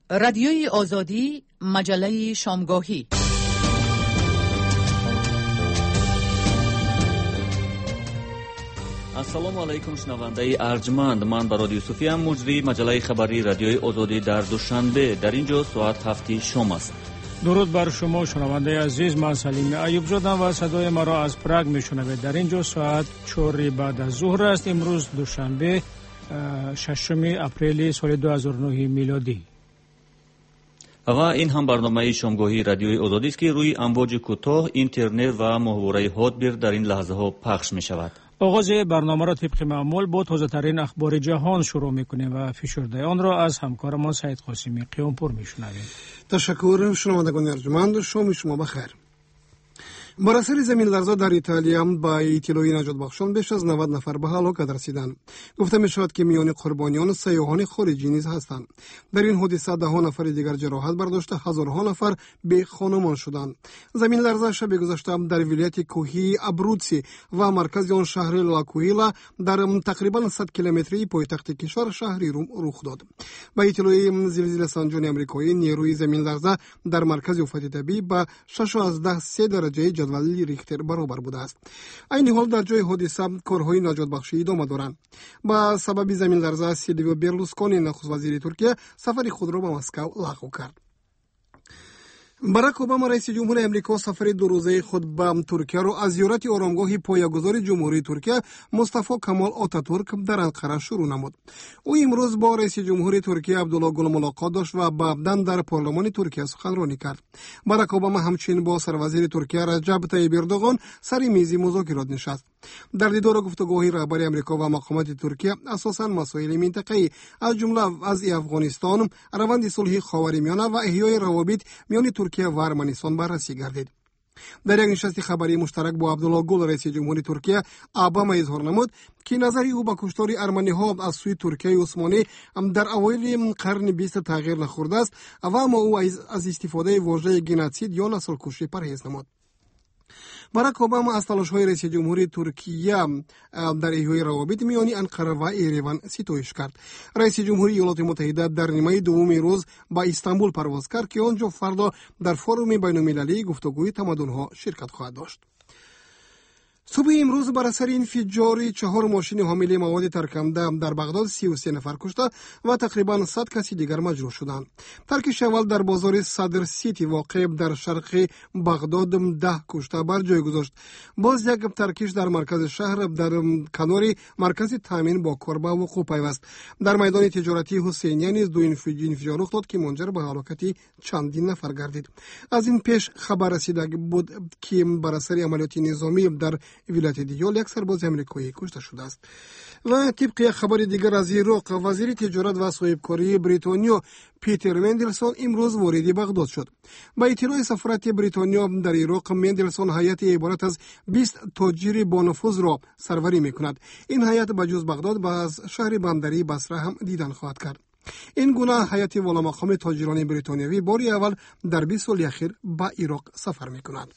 رادیوی آزادی، مجله شامگاهی. السلام علیکم شنونده ارجمند، من برادر یوسفی ام، مجری مجله خبری رادیوی آزادی در دوشنبه. در اینجا ساعت 7 شام است. درود بر شما شنونده عزیز، من سلیم ایوب زاده و صدای مرا از پراگ میشنوید. در اینجا ساعت 4 بعد از ظهر است. امروز دوشنبه 6 اپریل سال 2009 میلادی. و این هم برنامه شامگاهی رادیوی آزادی است که روی امواج کوتاه، اینترنت و محوره هاتبیر در این لحظه ها پخش می شود. آغاز برنامه را طبق معمول با تازه ترین اخبار جهان شروع میکنیم و فشرده آن را از همکارمان سعید قاسمی قیامپور میشنویم. تشکر شنوندگان ارجمند، شام شما بخیر. بر اثر زمین لرزه در ایتالیا با اطلاع نجات بخشان بیش از 90 نفر به هلاکت رسیدند. گفته می شود که میان قربانیان سیاحان خارجی نیز هستند. در این حادثه ده نفر دیگر جراحت برداشته، هزارها نفر به خانمان شدند. زمین لرزه شب گذشته در ولایت کوهی ابروتسی و مرکز آن شهر لاکویلا در تقریبا 100 کیلومتری پایتخت کشور شهری روم رخ داد. با اطلاع زلزله سنجان آمریکایی، نیروی زمین لرزه در مرکز افت طبیعی با 6.3 درجه جدول ریختر برابر بوده است. این حال در جای حادثه کارهای نجات بخشی ادامه دارند. با سبب زمین لرزه سیلویو برلوسکونی نخست وزیر ترکیه سفر خود را به مسکو لغو کرد. باراک اوباما رئیس جمهور امریکا سفر 2 روزه خود به ترکیه را از زیارت آرامگاه پایه‌گذار جمهوری ترکیه مصطفی کمال آتاتورک در انقره شروع نمود. او امروز با رئیس جمهور ترکیه عبدالله گل ملاقات داشت و بعداً در پارلمان ترکیه سخنرانی کرد. باراک اوباما همچنین با سروزیر ترکیه رجب طیب اردوغان سر میز مذاکرات نشست. در دیدار گفتگوهای رهبر امریکا و مقامات ترکیه اساساً مسائل منطقه‌ای از جمله از افغانستان، روند صلح خاورمیانه و احیای روابط میان ترکیه و ارمنستان بررسی گردید. در یک نشست خبری مشترک با عبدالله گل رئیس جمهور ترکیه، اوباما اظهار نمود که نظر او به کشتار ارمنی‌ها از سوی ترکیه عثمانی در اوایل قرن 20 تغییر نخورده است و اما او از استفاده واژه گنوسید یا نسل کشی پرهیز نمود. باراک اوباما از تلاش‌های رئیس جمهور ترکیه در احیای روابط میان انقره و ایروان ستایش کرد. رئیس جمهوری ایالات متحده در نیمه دوم روز با استانبول پرواز کرد که آنجا فردا در فوروم بین‌المللی گفتگوی تمدن‌ها شرکت خواهد داشت. صبح امروز بر اثر انفجار 4 ماشین حامل مواد ترکنده در بغداد 33 نفر کشته و تقریبا 100 کسی دیگر مجروح شدند. ترکش اول در بازار صدر سیتی واقع در شرق بغداد 10 کشته بر جای گذاشت. باز یک ترکش در مرکز شهر در کنار مرکز تامین با کاربه وقوع پیوست. در میدان تجارتی حسینیه نیز 2 انفجار رخ داد که منجر به هلاکت چندین نفر گردید. از این پیش خبر رسیده بود که بر اثر عملیات نظامی در ولایت دیول یک سرباز آمریکایی کشته شده است. و طبق خبر دیگر از عراق، وزیر تجارت و صاحبکاری بریتانیا پیتر مندلسون امروز وارد بغداد شد. با اطلاع سفارت بریتانیا در عراق، مندلسون هیئت عبارت از 20 تاجر با نفوذ را سروری می‌کند. این هیئت بجز بغداد از شهر بندری بصره هم دیدن خواهد کرد. این گونه هیئت والامقام تاجران بریتانیایی بار اول در 20 سال اخیر به عراق سفر می‌کند.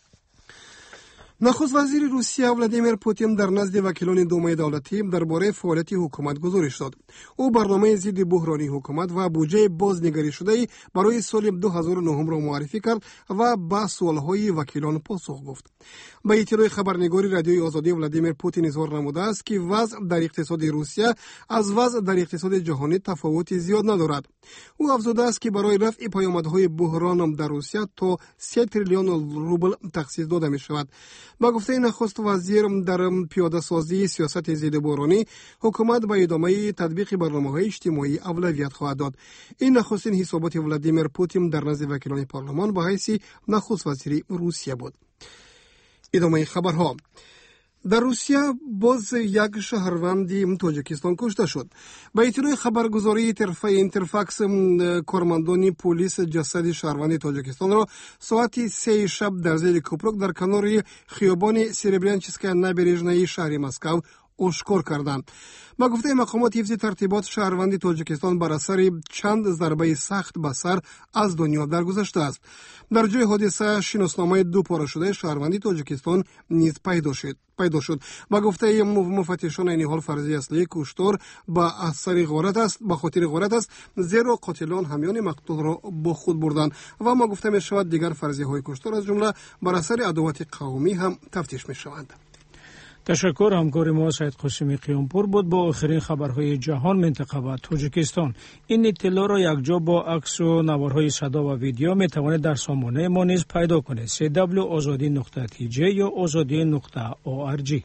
نخست وزیر روسیه ولادیمیر پوتین در نزد وکیلان دومه دولتی درباره فعالیت حکومت گزارش داد. او برنامه ضد بحرانی حکومت و بودجه بازنگری شده برای سال 2009 را معرفی کرد و به سوالهای وکیلان پاسخ گفت. با اطلاع خبرنگاری رادیوی آزادی، ولادیمیر پوتین اظهار نموده است که وضع در اقتصاد روسیه از وضع در اقتصاد جهانی تفاوتی زیاد ندارد. او افزوده است که برای رفع پیامدهای بحران در روسیه تا 3 تریلیون روبل تخصیص داده می شود. با گفته نخست وزیر در پیاده سازی سیاست ضد بحرانی، حکومت به ادامه تطبیق برنامه‌های اجتماعی اولویت خواهد داد. این نخستین حسابات ولادیمیر پوتین در نزد وکیلان پارلمان به حیث نخست وزیر روسیه بود. ادامه خبرها. در روسیه باز یک شهروند تاجیکستان کشته شد. با اطلاع خبرگزاری اینترفاکس، کارمندان پلیس جسد شهروند تاجیکستان را ساعت 3 شب در زیر کوپرک در کنار خیابان سریبرانچسکا نابرежной شهر مسکو اشکار کردند. با گفته مقامات حفظ ترتیبات، شهروندی تاجیکستان بر اثر چند ضربه سخت به سر از دنیا درگذشته است. در جای حادثه شناسنامه 2 پاره شده شهروندی تاجیکستان نیز پیدا شد. با گفته مفتشان این حال فرضی اصلی کشتار به اثر غارت است، به خاطر غارت است، زیرا قاتلان همیان مقتول را با خود بردند و ما گفته می شود دیگر فرضی های کشتار از جمله بر اثر عداوت قومی هم تفتیش می شوند. تشکر. همکار ما سید قاسمی قیامپور بود با آخرین خبرهای جهان، منطقه و تاجیکستان. این اطلاع را یکجا با عکس و نوارهای صدا و ویدیو می توانید در سامانه ما نیز پیدا کنید. www.azadi.tj یا azadi.org.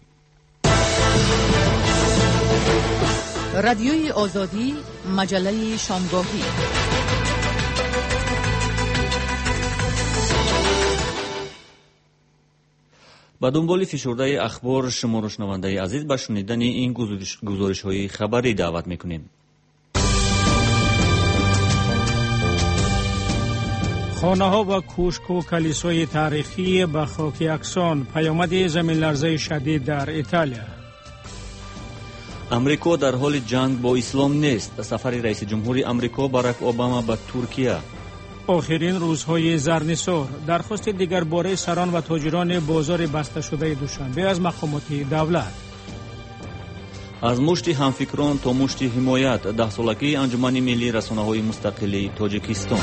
رادیوی آزادی، مجله شامگاهی. با دنبال فشرده اخبار شما شنونده عزیز به شنیدن این گزارش‌های خبری دعوت می‌کنیم. خانه‌ها و کوشک و کلیسای تاریخی به خاک یکسان، پیامد زمین لرزه شدید در ایتالیا. امریکا در حال جنگ با اسلام نیست. سفر رئیس جمهور امریکا باراک اوباما به ترکیه. آخرین روزهای زرنیسار، درخواست دیگر باره سران و تاجران بازار بسته شده دوشنبه از مقامات دولت. از مشت همفکران تا مشت حمایت، 10 سالگی انجمن ملی رسانه‌های مستقل تاجیکستان.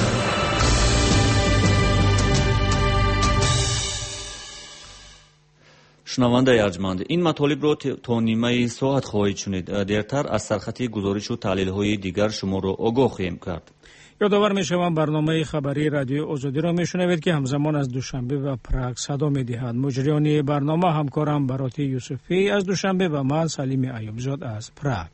شنونده ارجمند، این مطالب را تا نیمه ساعت خواهید شنید. دیرتر از سرخط گزارش و تحلیل‌های دیگر شما را آگاه خواهیم کرد. یادآور می‌شوم برنامه خبری رادیو آزادی را میشنوید که همزمان از دوشنبه و پراگ صدا می‌دهد. مجریان برنامه همکارم براتی یوسفی از دوشنبه و من سلیم ایوبزاد از پراگ.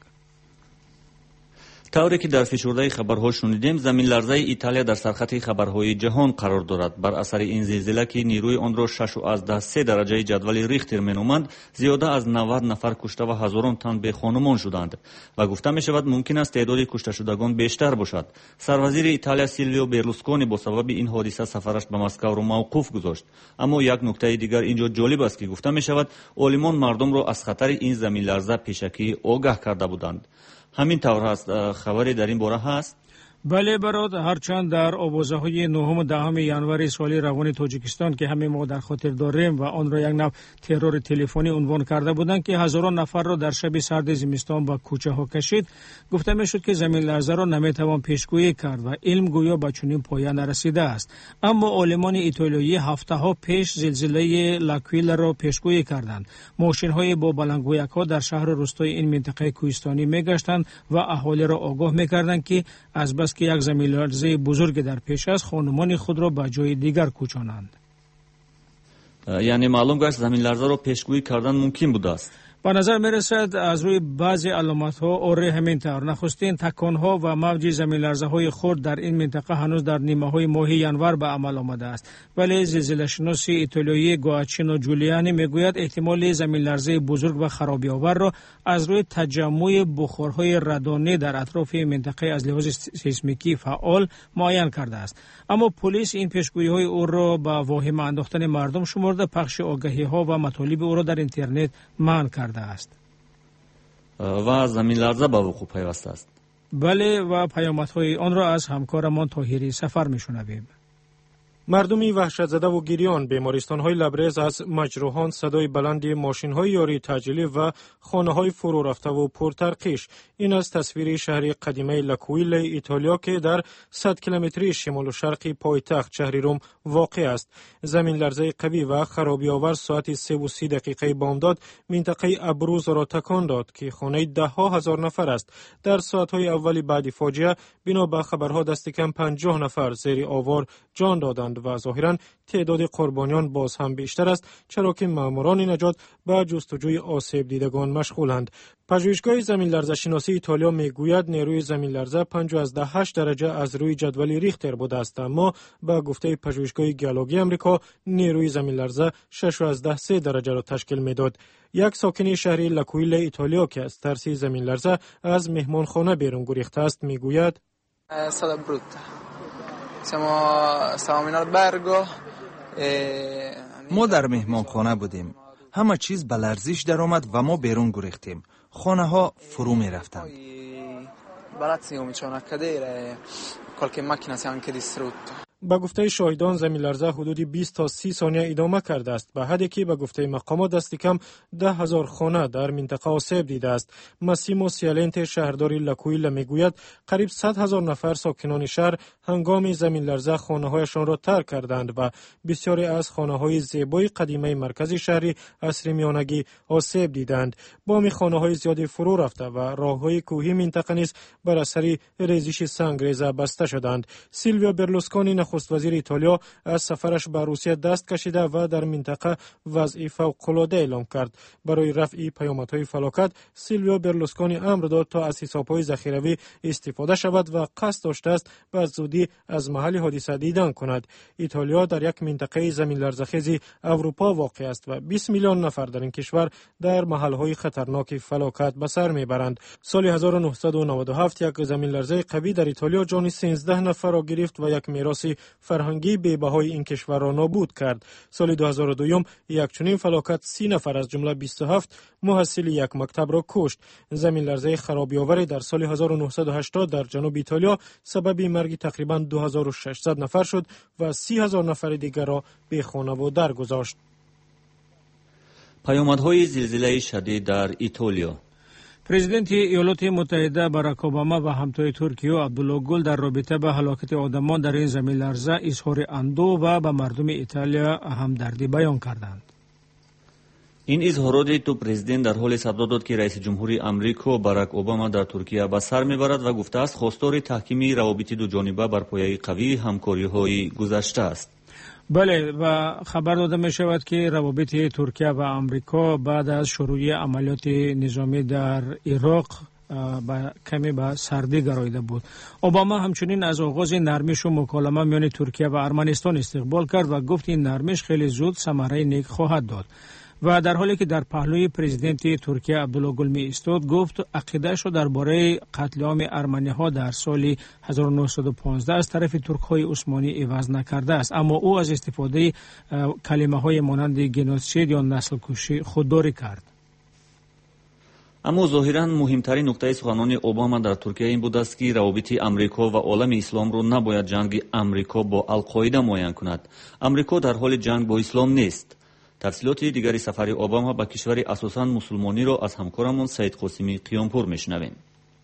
طوری که در فشرده خبرها شنیدیم، زمین لرزه ایتالیا در سرخط خبرهای جهان قرار دارد. بر اثر این زلزله که نیروی آن را 6.3 درجه جدول ریختر مینامند، زیاده از 90 نفر کشته و هزاران تن به خانمان شدند و گفته می شود ممکن است تعداد کشته شدگان بیشتر باشد. سروزیر ایتالیا سیلویو برلوسکونی با سبب این حادثه سفرش به مسکو را موقوف گذاشت. اما یک نکته دیگر اینجا جالب است که گفته می شود عالمان مردم را از خطر این زمین لرزه پیشکی آگاه کرده بودند. همین طور است. خبری در این باره هست؟ بله برات، هرچند در آوازه‌های 9 و 10 ینور سال روان تاجیکستان که همه ما در خاطر داریم و آن را یک نوع ترور تلفنی عنوان کرده بودند که هزاران نفر را در شب سرد زمستان به کوچه ها کشید، گفته میشد که زمین لرزه را نمیتوان پیشگویی کرد و علم گویا به چنین پایان نرسیده است. اما عالمان ایتالیایی هفته‌ها پیش زلزله لاکویلا را پیشگویی کردند. ماشین‌های با بلندگویک‌ها در شهر و روستای این منطقه کوهستانی میگشتند و اهالی را آگاه میکردند که از بس که یک زمین لرزه بزرگ در پیش است، خانمان خود را به جای دیگر کوچانند. یعنی معلوم گشت زمین لرزه را پیشگویی کردن ممکن بوده است. به نظر می رسد از روی بعضی علامت ها آره همین طور. نخستین تکان ها و موج زمین لرزه های خرد در این منطقه هنوز در نیمه های ماه ینور به عمل آمده است، ولی زلزله شناس ایتالیایی گواچینو جولیانی میگوید احتمال زمین لرزه بزرگ و خرابی آور را از روی تجمع بخارهای رادونی در اطراف منطقه از لحاظ سیسمیکی فعال معین کرده است. اما پلیس این پیشگویی های او را به واهمه انداختن مردم شمرده، پخش آگهی ها و مطالب او را در اینترنت منع کرده است. و زمین لرزه به وقوع پیوسته است. بله، و پیامدهای آن را از همکارمان طاهری سفر میشنویم. مردمی وحشت زده و گریان بیمارستان‌های لبریز از مجروحان، صدای بلند ماشین‌های یاری تعجیلی و خانه‌های فرو رفته و پرترقیش. این از تصویر شهر قدیمی لاکویلا ایتالیا که در 100 کیلومتری شمال و شرقی پایتخت شهر روم واقع است. زمین لرزه قوی و خرابی آور ساعت 3:30 دقیقه بامداد منطقه ابروز را تکان داد که خانه ده‌ها هزار نفر است. در ساعت‌های اولی بعد فاجعه بنا به خبرها دست کم 50 نفر زیر آوار جان دادند و ظاهراً تعداد قربانیان باز هم بیشتر است، چرا که ماموران نجات به جستجوی آسیب دیدگان مشغولند. پژوهشگاه زمین لرزه شناسی ایتالیا میگوید نیروی زمین لرزه 5.8 درجه از روی جدول ریختر بوده است، اما با گفته پژوهشگاه گیولوژی آمریکا نیروی زمین لرزه 6.3 درجه را تشکیل میداد. یک ساکن شهر لاکویلا ایتالیا که از ترس زمین لرزه از مهمانخانه بیرون گریخته است میگوید ما در مهمانخانه بودیم. همه چیز به لرزش در آمد و ما بیرون گریختیم. خانه ها فرو می رفتند. با گفته شاهدان زمین لرزه حدود 20 تا 30 ثانیه ادامه کرده است، به حدی که با گفته مقامات دست کم 10,000 خانه در منطقه آسیب دیده است. ماسیمو سیالنت شهرداری لاکویلا میگوید قریب 100,000 نفر ساکنان شهر هنگام زمین لرزه خانه‌هایشان را ترک کردند و بسیاری از خانه‌های زیبای قدیمی مرکز شهری عصر میانگی آسیب دیدند. بام خانه‌های زیادی فرو رفته و راه‌های کوهی منطقه نیز بر اثر ریزش سنگریزه بسته شدند. سیلویو برلوسکونی نخست وزیر ایتالیا از سفرش به روسیه دست کشیده و در منطقه وضع فوق‌العاده اعلام کرد. برای رفع پیامدهای فلاکت سیلویو برلوسکونی امر داد تا از حساب‌های ذخیروی استفاده شود و قصد داشته است به زودی از محل حادثه دیدن کند. ایتالیا در یک منطقه زمین لرزه‌خیز اروپا واقع است و 20 میلیون نفر در این کشور در محل‌های خطرناک فلاکت به سر میبرند. سال 1997 یک زمین لرزه قوی در ایتالیا جان 13 نفر را گرفت و یک میراث فرهنگی بی‌بهای این کشور را نابود کرد. سال 2002 یک چنین فلاکت 30 نفر از جمله 27 محصل یک مکتب را کشت. زمین لرزه خرابی‌آوری در سال 1980 در جنوب ایتالیا سبب مرگ تقریباً 2600 نفر شد و 30,000 نفر دیگر را بی خانه و در گذاشت. پیامدهای زلزله شدید در ایتالیا. پرزیدنت ایالات متحده باراک اوباما و همتای ترکیه عبدالله گل در رابطه با هلاکت آدمان در این زمین لرزه اظهار اندوه و به مردم ایتالیا همدردی بیان کردند. این اظهارات دو پرزیدنت در حال صدا داد که رئیس جمهوری آمریکا باراک اوباما در ترکیه به سر میبرد و گفته است خواستار تحکیم روابط دو جانبه بر پایه قوی همکاری‌های گذشته است. بله، و خبر داده می شود که روابط ترکیه و آمریکا بعد از شروع عملیات نظامی در عراق کمی به سردی گراییده بود. اوباما همچنین از آغاز نرمش و مکالمه میان ترکیه و ارمنستان استقبال کرد و گفت این نرمش خیلی زود ثمره نیک خواهد داد. و در حالی که در پهلوی پرزیدنت ترکیه عبدالله گل می ایستاد گفت عقیده‌اش را درباره قتل عام ارمنی‌ها در سال 1915 از طرف ترک‌های عثمانی عوض نکرده است، اما او از استفاده کلمه‌های مانند گنوسید یا نسل کشی خودداری کرد. اما ظاهراً مهمترین نکته سخنان اوباما در ترکیه این بود است که روابط امریکا و عالم اسلام را نباید جنگ امریکا با القاعده معین کند. امریکا در حال جنگ با اسلام نیست. تفصیلات دیگری سفر اوباما به کشور اساساً مسلمانی را از همکارمون سید قاسمی قیامپور میشنویم.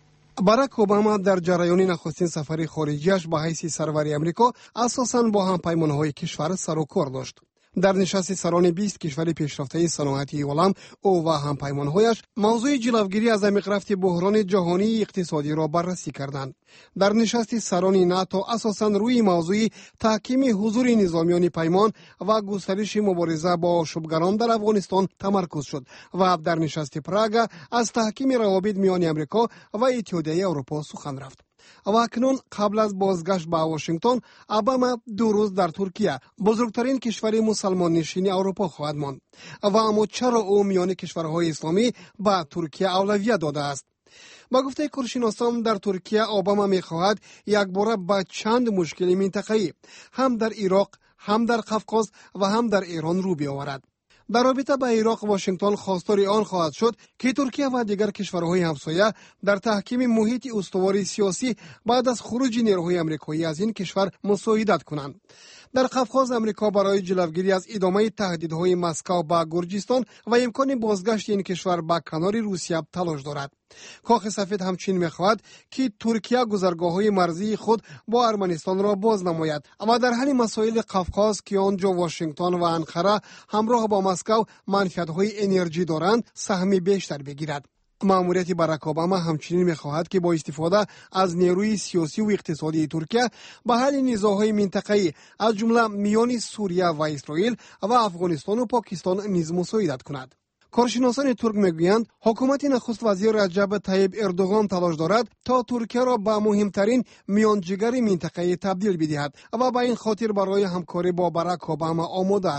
باراک اوباما در جریان نخستین سفر خارجیش به حیث سرور امریکا اساساً با همپیمان‌های کشور سر و کار داشت. در نشست سران 20 کشور پیشرفته صنعتی عالم او و همپیمان‌هایش موضوع جلوگیری از عمیق بحران جهانی اقتصادی را بررسی کردند. در نشست سران ناتو اساساً روی موضوع تحکیم حضور نظامیان پیمان و گسترش مبارزه با آشوبگران در افغانستان تمرکز شد و در نشست پراگ از تحکیم روابط میان امریکا و اتحادیه اروپا سخن رفت. و اکنون قبل از بازگشت به واشنگتن اوباما 2 روز در ترکیه بزرگترین کشور مسلمان نشین اروپا خواهد ماند. و اما چرا او میان کشورهای اسلامی به ترکیه اولویت داده است؟ با گفته کارشناسان در ترکیه اوباما می‌خواهد یک باره به چند مشکل منطقه‌ای هم در عراق، هم در قفقاز و هم در ایران رو بیاورد. در رابطه با عراق واشنگتن خواستار آن خواهد شد که ترکیه و دیگر کشورهای همسایه در تحکیم محیط استواری سیاسی بعد از خروج نیروهای آمریکایی از این کشور مساعدت کنند. در قفقاز امریکا برای جلوگیری از ادامه تهدیدهای مسکو به گرجستان و امکان بازگشت این کشور به کنار روسیه تلاش دارد. کاخ سفید همچنین می‌خواهد که ترکیه گذرگاه‌های مرزی خود با ارمنستان را باز نماید، اما در حل مسائل قفقاز که آنجا واشنگتن و انقره همراه با مسکو منفعت‌های انرژی دارند سهمی بیشتر بگیرد. مأموریت باراک اوباما همچنین می‌خواهد که با استفاده از نیروی سیاسی و اقتصادی ترکیه به حل نزاع‌های منطقه‌ای از جمله میان سوریه و اسرائیل و افغانستان و پاکستان نیز مساعدت کند. کارشناسان ترک میگویند حکومت نخست وزیر رجب طیب اردوغان تلاش دارد تا ترکیه را به مهمترین میانجیگر منطقه‌ای تبدیل بدهد و به این خاطر برای همکاری با باراک اوباما آماده است.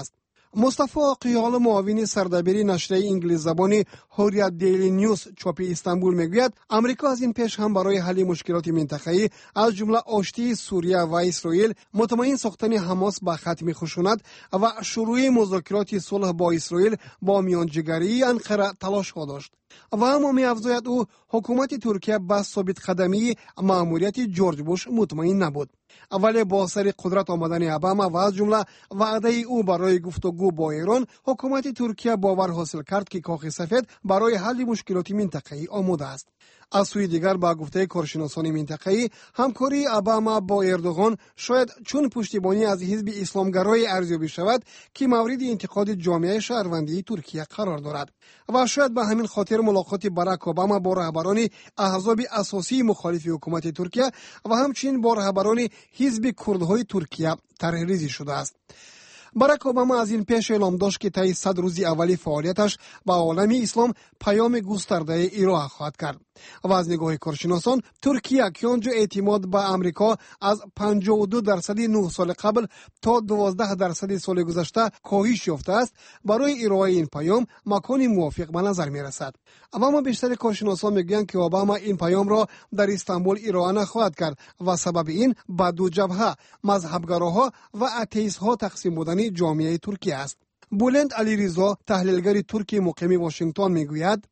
مصطفی قیال معاون سردبیر نشریه انگلیسی زبان حریت دیلی نیوز چاپ استانبول میگوید آمریکا از این پیش هم برای حل مشکلات منطقه‌ای از جمله آشتی سوریه و اسرائیل مطمئن ساختن حماس به ختم خشونت و شروع مذاکرات صلح با اسرائیل با میانجیگری انقره تلاش ها داشت. و اما می افزاید او حکومت ترکیه به ثابت قدمی مأموریت جورج بوش مطمئن نبود. ولی با سر قدرت آمدن اوباما و از جمله وعده او برای گفتگو با ایران، حکومت ترکیه باور حاصل کرد که کاخ سفید برای حل مشکلات منطقه‌ای آماده است. از سوی دیگر با گفته کارشناسان منطقه‌ای، همکاری اوباما با اردوغان شاید چون پشتیبانی از حزب اسلامگرای ارزیابی شود که مورد انتقاد جامعه شهروندی ترکیه قرار دارد و شاید به همین خاطر ملاقات باراک اوباما با رهبران احزاب اساسی مخالف حکومت ترکیه و همچنین با رهبران حزب کردهای ترکیه طرحریزی شده است. باراک اوباما از این پیش اعلام داشت که طی 100 روز اولی فعالیتش با عالم اسلام پیام گسترده ارائه خواهد کرد. و از نگاه کارشناسان، ترکیه که آنجا اعتماد به آمریکا از 52% 9 سال قبل تا 12% سال گذشته کاهش یافته است، برای ارائه این پیام مکان موافق به نظر می رسد. اما بیشتر کارشناسان میگویند که اوباما این پیام را در استانبول ارائه نخواهد کرد و سبب این به دو جبهه، مذهبگراها و اتئیست‌ها تقسیم بودن جامعه ترکیه است. بولند علیرضا، تحلیلگر ترکی مقیم واشنگتن میگوید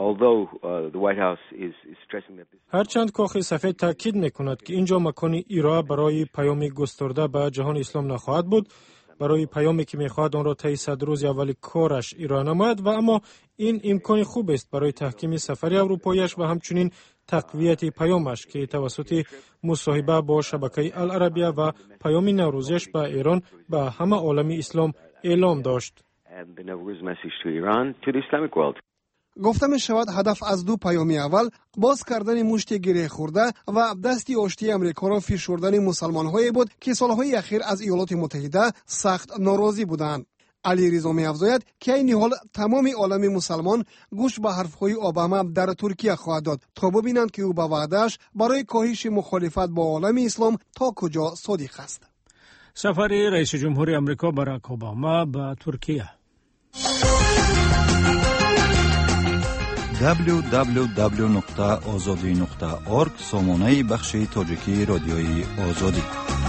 هرچند کاخ سفید تاکید میکند که اینجا مکان ارائه برای پیام گسترده به جهان اسلام نخواهد بود، برای پیامی که میخواهد آن را طی 100 روز اولی کارش ارائه نماید، و اما این امکان خوب است برای تحکیم سفر اروپاییش و همچنین تقویت پیامش که توسط مصاحبه با شبکه العربیه و پیام نوروزیش به ایران به همه عالم اسلام اعلام داشت. گفته می شود هدف از دو پیام اول باز کردن مشت گره خورده و دستی آشتی امریکا را فشردن مسلمان هایی بود که سالهای اخیر از ایالات متحده سخت ناراضی بودند. علیرضا می افزاید که این حال تمام عالم مسلمان گوش به حرفهای اوباما در ترکیه خواهد داد تا ببینند که او به وعده‌اش برای کاهش مخالفت با عالم اسلام تا کجا صادق است. سفر رئیس جمهور آمریکا باراک اوباما به ترکیه. www.azadi.org سامانه بخش تاجیکی رادیوی آزادی.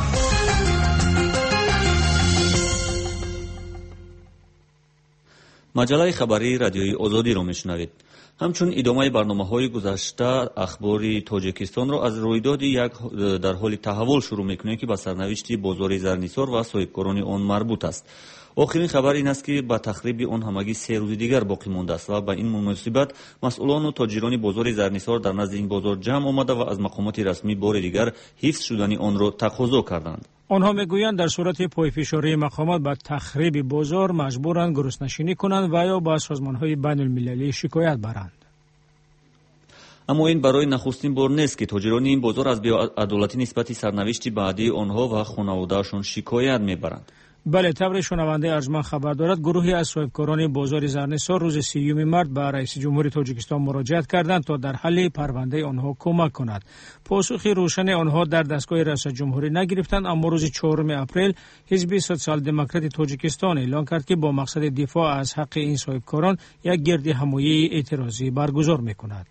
مجله خبری رادیوی آزادی را میشنوید. همچون ادامه برنامه‌های گذشته، اخبار تاجیکستان را از رویداد یک در حال تحول شروع می‌کنیم که به سرنوشت بازار زرنیسار و صاحبکاران آن مربوط است. آخرین خبر این است که با تخریب آن همگی 3 روز دیگر باقی مانده است و به این مناسبت مسئولان و تاجران بازار زرنیسار در نزد این بازار جمع آمده و از مقامات رسمی بار دیگر حفظ شدن آن را تقاضا کردند. آنها میگویند در صورت پایفشاری مقامات به تخریب بازار مجبورند گرسنشینی کنند و یا با سازمان‌های بین‌المللی شکایت برند. اما این برای نخستین بار نیست که تاجران این بازار از بی‌عدالتی نسبت سرنوشت بعدی آنها و خانواده‌شان شکایت میبرند. بله، طور شنونده ارجمند خبر دارد گروهی از صاحبکاران بازار زرنیسار روز 30 مارس به رئیس جمهور تاجیکستان مراجعت کردند تا در حل پرونده آنها کمک کند. پاسخ روشن آنها در دستگاه رئیس جمهوری نگرفتند، اما روز 4 اپریل حزب سوسیال دموکرات تاجیکستان اعلام کرد که با مقصد دفاع از حق این صاحبکاران یک گردهمایی اعتراضی برگزار می‌کند.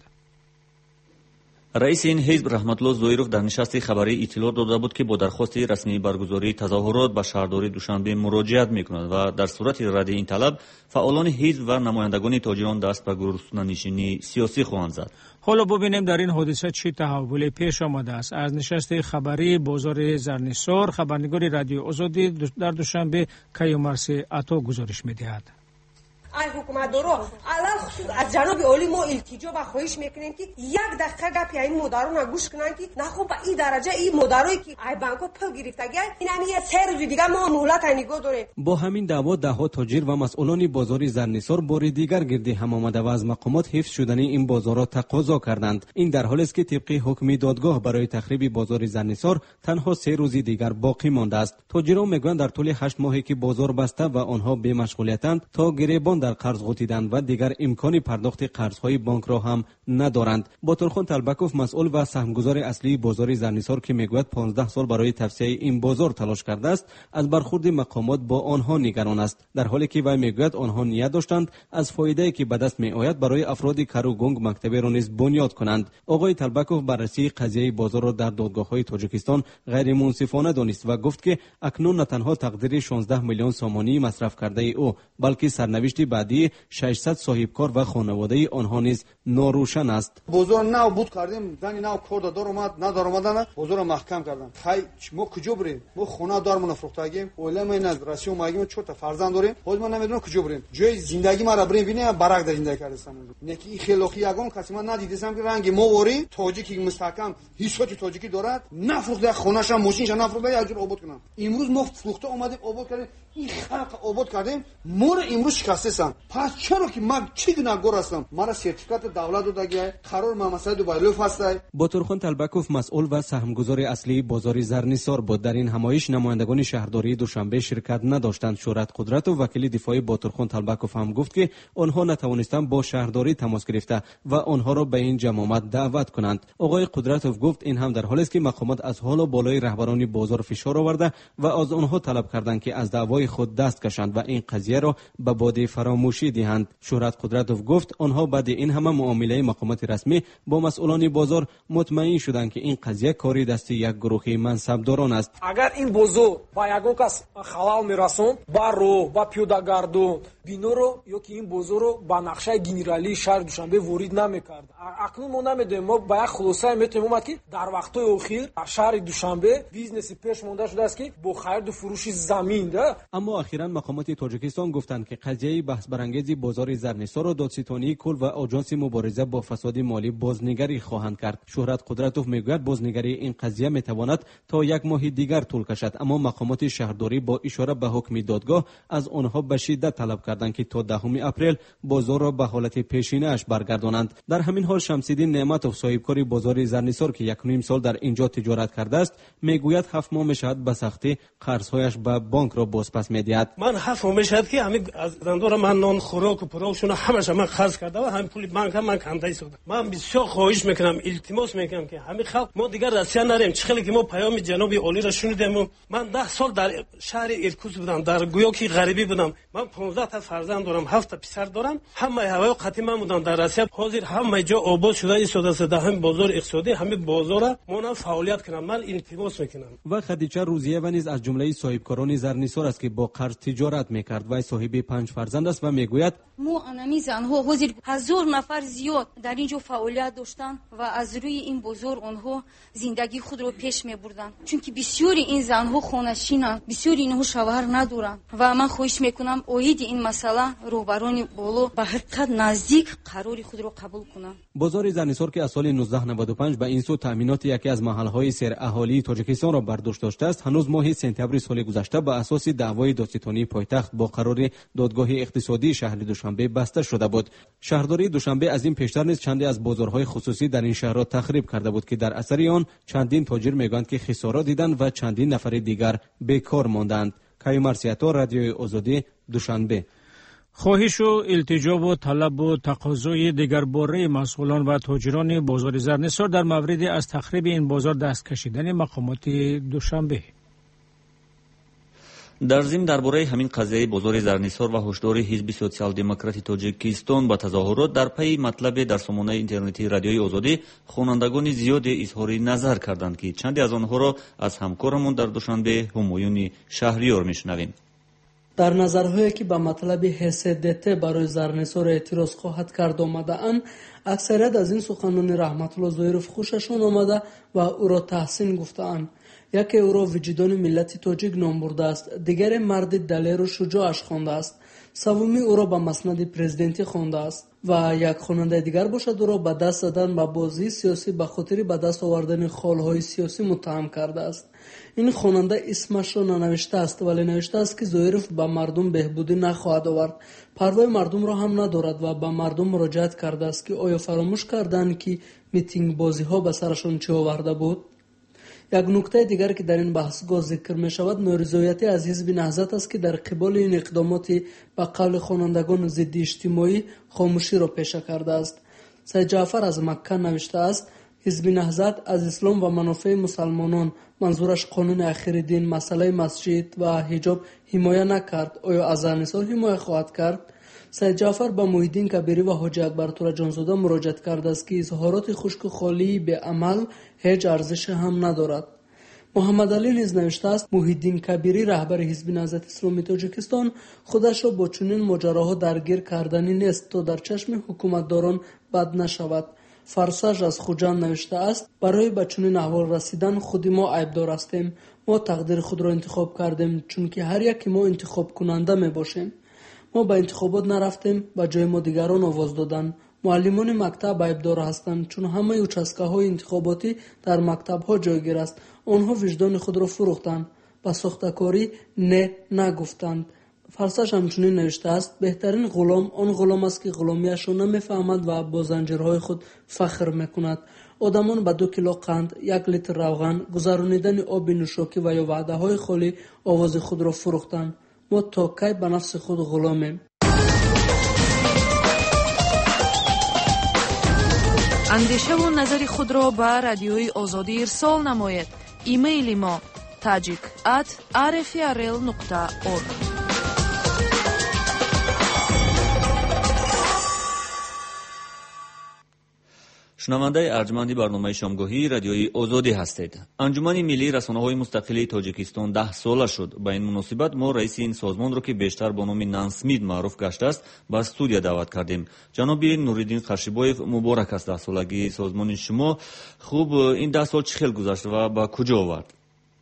رئیس این حزب رحمت الله زویروف در نشست خبری اطلاع داده بود که با درخواست رسمی برگزاری تظاهرات به شهرداری دوشنبه مراجعت می‌کند و در صورت رد این طلب فعالان حزب و نمایندگان تاجران دست به گروه‌نشینی سیاسی خواهند زد. حالا ببینیم در این حادثه چه تحولی پیش آمده است. از نشست خبری بازار زرنیسار خبرنگار رادیو آزادی در دوشنبه کیومرث عطا گزارش می‌دهد. ای حکومتدارا علل خصوص از جناب عالی ما التجا و خواهش میکنیم که یک دقیقه گپ این مداران گوش کنن که نخو به این درجه این مدارایی که ای بانک‌ها پول گرفتگی این همیه 3 روز دیگه ما مهلت نگاه داریم. با همین دعوا ده‌ها تاجر و مسئولان بازار زرنیسار بار دیگر گرد هم آمده و از مقامات حفظ شدن این بازار را تقاضا کردند. این در حالی است که طبق حکم دادگاه برای تخریب بازار زرنیسار تنها 3 روز دیگر باقی مانده است. تاجران میگویند در طول 8 ماهی که بازار بسته و آنها بی مشغولیتند تا گریبان در قرض غوطیدند و دیگر امکان پرداخت قرضهای بانک را هم ندارند. باتورخان تلبکوف مسئول و سهمگذار اصلی بازار زرنیسار که میگوید 15 سال برای توسعه این بازار تلاش کرده است، از برخورد مقامات با آنها نگران است، در حالی که وی میگوید آنها نیت داشتند از فایده‌ای که به دست میآید برای افراد کرو گنگ مکتبی را نیز بنیاد کنند. آقای تلبکوف بررسی قضیه بازار را در دادگاه‌های تاجیکستان غیر منصفانه دانست و گفت که اکنون نه تنها تقدیر 16 میلیون سامانی مصرف کرده او، بلکه سرنوشت بعدی 600 صاحبکار و خانواده آنها نیز ناروشن است. بازار نو بود کردیم، زنی نو کار دار اومد، ندار اومدن بازار محکم کردن. خای ما کجا بریم؟ ما خونه دارمون فروختگیم، اوله ما از راسیو ماگیم 4 تا فرزند داریم، خود ما نمیدونم کجا بریم. جای زندگی ما را بریم ببینیم برق در زندگی کردستان. نکی خیلوخی یگان کسی ما ندیدم که رنگ موری تاجیکی مستحکم هیچوتی تاجیکی دارد، نفروخته خونه‌ش ماشینش نفروخته یه جور آباد کنن. امروز ما فروخته اومدیم آباد کردیم، این خلق آباد کردیم، ما رو امروز شکستن. پس چرا که من چی گناهکار هستم؟ مرا سرتیفیکات دولت داده قرار ما مسئله دو بایلوف هست. باتورخان تلبکوف مسئول و سهمگذار اصلی بازار زرنیسار بود. در این همایش نمایندگان شهرداری دوشنبه شرکت نداشتند. شهرت قدرت و وکیل دفاعی باتورخان تلبکوف هم گفت که آنها نتوانستند با شهرداری تماس گرفته و آنها را به این جماعت دعوت کنند. آقای قدرتوف گفت این هم در حالی است که مقامات از حال و بالای رهبران بازار فشار آورده و از آنها طلب کردند که از دعوای خود دست کشند و این قضیه را به باد فراموشی دهند. شهرت قدرتوف گفت آنها بعد این همه معامله مقامات رسمی با مسئولان بازار مطمئن شدند که این قضیه کاری دست یک گروه منصبداران است. اگر این بازار با یگان کس خلال میرسوند با رو با پیاده‌گردون بینو رو یا که این بازار رو با نقشه گنرالی شهر دوشنبه ورود نمیکرد. اکنون ما نمیدونیم، ما با یک خلاصه میتونیم اومد که در وقت‌های اخیر در شهر دوشنبه بیزنسی پیش مونده شده است که با خرید و فروش زمین ده. اما اخیراً مقامات تاجیکستان گفتند که قضیه بحث برانگیز بازار زرنیسار را دادستانی کل و آژانس مبارزه با فساد مالی بازنگری خواهند کرد. شهرت قدرتوف میگوید بازنگری این قضیه میتواند تا یک ماه دیگر طول کشد، اما مقامات شهرداری با اشاره به حکم دادگاه از آنها به شدت طلب کردند که تا 10 اپریل بازار را به حالت پیشینه‌اش برگردانند. در همین حال شمس‌الدین نعمتوف صاحبکار بازار زرنیسار که 1.5 سال در اینجا تجارت کرده است میگوید 7 ماه میشد به سختی قرض‌هایش به بانک را بازپس میدهد. من 7 ماه میشد که همین از دندور من نان خوراک و پروشون همش من قرض کرده و همین پول بانک من کنده شده. من بسیار خواهش میکنم، التماس میکنم که همین خلق ما دیگر رسیا نریم. چخیلی که ما پیام جناب عالی را شنیدیم. من 10 سال در شهر ایرکوتسک بودم، در گویاکی غریبی بودم. من 15 تا فرزند دارم، 7 تا پسر دارم. همه هوای قطعی من بودم در رسیا. حاضر همه جا آباد شده ایستاده همین بازار اقتصادی، همین بازار ما فعالیت کنم. من التماس میکنم. و خدیجه روزیه و نیز از جمله صاحبکاران زرنیسار است که با قرض تجارت میکرد و صاحب 5 فرزند است و میگوید ما انمی زنها حاضر 1000 نفر زیاد در اینجا فعالیت داشتن و از روی این بازار آنها زندگی خود را پیش میبردن، چون که بسیاری این زنها خانه‌شینند، بسیاری اینها شوهر ندارند و من خواهش میکنم اوید این مسئله روبران بالا به حقیقت نزدیک قرار خود را قبول کنند. بازار زرنیسار که از سال 1995 به این سو تامینات یکی از محل‌های سر اهالی تاجیکستان را برداشت داشته است، هنوز ماه سپتامبر سال گذشته به اساس دعوای دادستانی پایتخت با قرار دادگاه اقتصادی شهر دوشنبه بسته شده بود. شهرداری دوشنبه از این پیشتر نیز چندی از بازارهای خصوصی در این شهر را تخریب کرده بود که در اثر آن چندین تاجر میگویند که خسارات دیدند و چندین نفر دیگر بیکار ماندند. کایومر سیاتا، رادیوی آزادی، دوشنبه. خواهش و التجا و طلب و تقاضای دیگرباره مسئولان و تاجران بازار زرنیسار در مورد از تخریب این بازار دست کشیدن مقامات دوشنبه. در ضمن درباره همین قضیه بازار زرنیسار و هشدار حزب سوسیال دموکراتی تاجیکستان با تظاهرات در پی مطلب در سامانه اینترنتی رادیوی آزادی خوانندگان زیادی اظهار نظر کردند که چندی از آنها را از همکارمان در دوشنبه همایون شهریار میشنویم. در نظرهایی که به مطلب حسدت برای زرنیسار اعتراض خواهد کرد آمده‌اند، اکثریت از این سخنان رحمت الله ظاهرов خوششان آمده و او را تحسین گفته‌اند. یکی او را وجدان ملت تاجیک نام برده است، دیگر مرد دلیر و شجاعش خوانده است، سومی او را به مسند پرزیدنتی خوانده است و یک خواننده دیگر باشد او را به دست زدن به بازی سیاسی به خاطر به دست آوردن خالهای سیاسی متهم کرده است. این خواننده اسمش را ننوشته است ولی نوشته است که ظاهرov به مردم بهبودی نخواهد آورد، پروای مردم را هم ندارد و به مردم مراجعت کرده است که آیا فراموش کردند که میتینگ بازی ها به سرشان چه آورده بود. یک نکته دیگر که در این بحث‌گاه ذکر می شود نارضایتی از حزب نهضت است که در قبال این اقدامات به قول خوانندگان ضد اجتماعی خاموشی را پیشه کرده است. سید جعفر از مکه نوشته است حزب نهضت از اسلام و منافع مسلمانان منظورش قانون اخیر دین مسئله مسجد و حجاب حمایت نکرد، آیا از زن‌نثار حمایت خواهد کرد؟ سید جعفر با محیدین کبیری و حاجی اکبر تورا جانزاده مراجعت کرده است که اظهارات خشک و خالی به عمل هیچ ارزش هم ندارد. محمد علی نیز نوشته است محیدین کبیری رهبر حزب نهضت اسلامی تاجیکستان خودش را با چنین ماجراها درگیر کردنی نیست تا در چشم حکومتداران بد نشود. فرساج از خوجان نوشته است برای به چنین احوال رسیدن خود ما عیبدار هستیم. ما تقدیر خود را انتخاب کردیم چون که هر یک ما انتخاب کننده می باشیم. ما به انتخابات نرفتیم، به جای ما دیگران آواز دادن. معلمان مکتب عیبدار هستند چون همه اوچسکه‌های انتخاباتی در مکتب‌ها جایگیر است. آنها وجدان خود را فروختند، به ساختکاری نه نگفتند. فرساش همچنین نوشته است بهترین غلام آن غلام است که غلامیش را نمیفهمد و با زنجیرهای خود فخر میکند. آدمان به 2 کیلو قند، 1 لیتر روغن، گذرانیدن آب نوشاکی و یا وعده های خالی آواز خود را فروختند. ما تا کی به نفس خود غلامیم؟ اندیشه و نظر خود را به رادیوی آزادی ارسال نمایید. ایمیل ما tajik@rfrl.org. شنونده ارجمندی برنامه شامگاهی رادیوی آزادی هستید. انجمن ملی رسانه‌های مستقل تاجیکستان 10 ساله شد. با این مناسبت ما رئیس این سازمان را که بیشتر با نام نانسمید معروف گشته است به استودیو دعوت کردیم. جناب نوریدین قرشیبایف، مبارک است 10 سالگی سازمان شما. خوب این 10 سال چه خیلی گذشت و به کجا آورد؟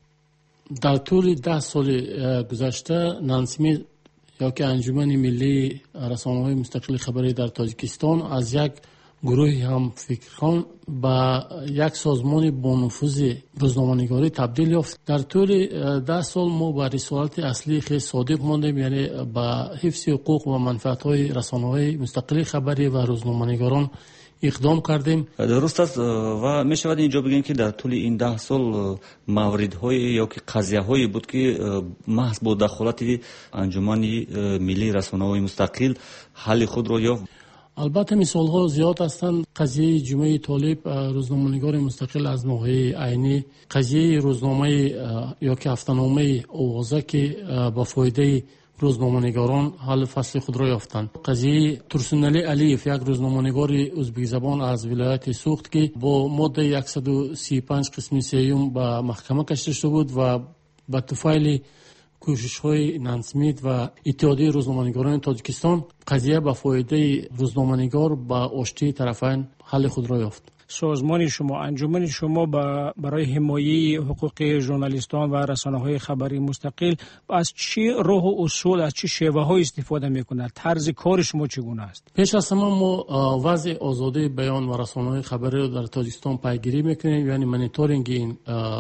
در طول 10 سال گذشته نانسمید یا که انجمن ملی رسانه‌های مستقل خبری در تاجیکستان از یک گروهی هم فکرخوان به یک سازمان با نفوذ روزنامه‌نگاری تبدیل یافت. در طول 10 سال ما به رسالت اصلی خیلی صادق ماندیم، یعنی به حفظ حقوق و منفعت‌های رسانه‌های مستقل خبری و روزنامه‌نگاران اقدام کردیم. درست است و می شود اینجا بگیم که در طول این 10 سال موردهای یا که قضیه‌هایی بود که محض با دخالت انجمن ملی رسانه‌های مستقل حل خود را یافت. البته مثال‌ها زیاد هستند. قضیه جمعه طالب روزنامه‌نگار مستقل از ناحیه عینی، قضیه روزنامه یا که هفته‌نامه آوازه که با فایده روزنامه‌نگاران حل فصل خود را یافتند. قضیه ترسونالی علیف، یک روزنامه‌نگار ازبک زبان از ولایت سوخت که با ماده 135 قسم سیوم به محکمه کشیده شده بود و به طفیل کوشش‌های نانسمید و اتحادیه روزنامه‌نگاران تاجیکستان قضیه به فایده روزنامه‌نگار به آشتی طرفین حل خود را یافت. سازمان شما، انجمن شما برای حمایت حقوق ژورنالیستان و رسانه‌های خبری مستقل از چه راه و اصول، از چه شیوه‌های استفاده می‌کند؟ طرز کار شما چگونه است؟ پیش از همه ما وضع آزادی بیان و رسانه‌های خبری را در تاجیکستان پیگیری می‌کنیم، یعنی مانیتورینگ این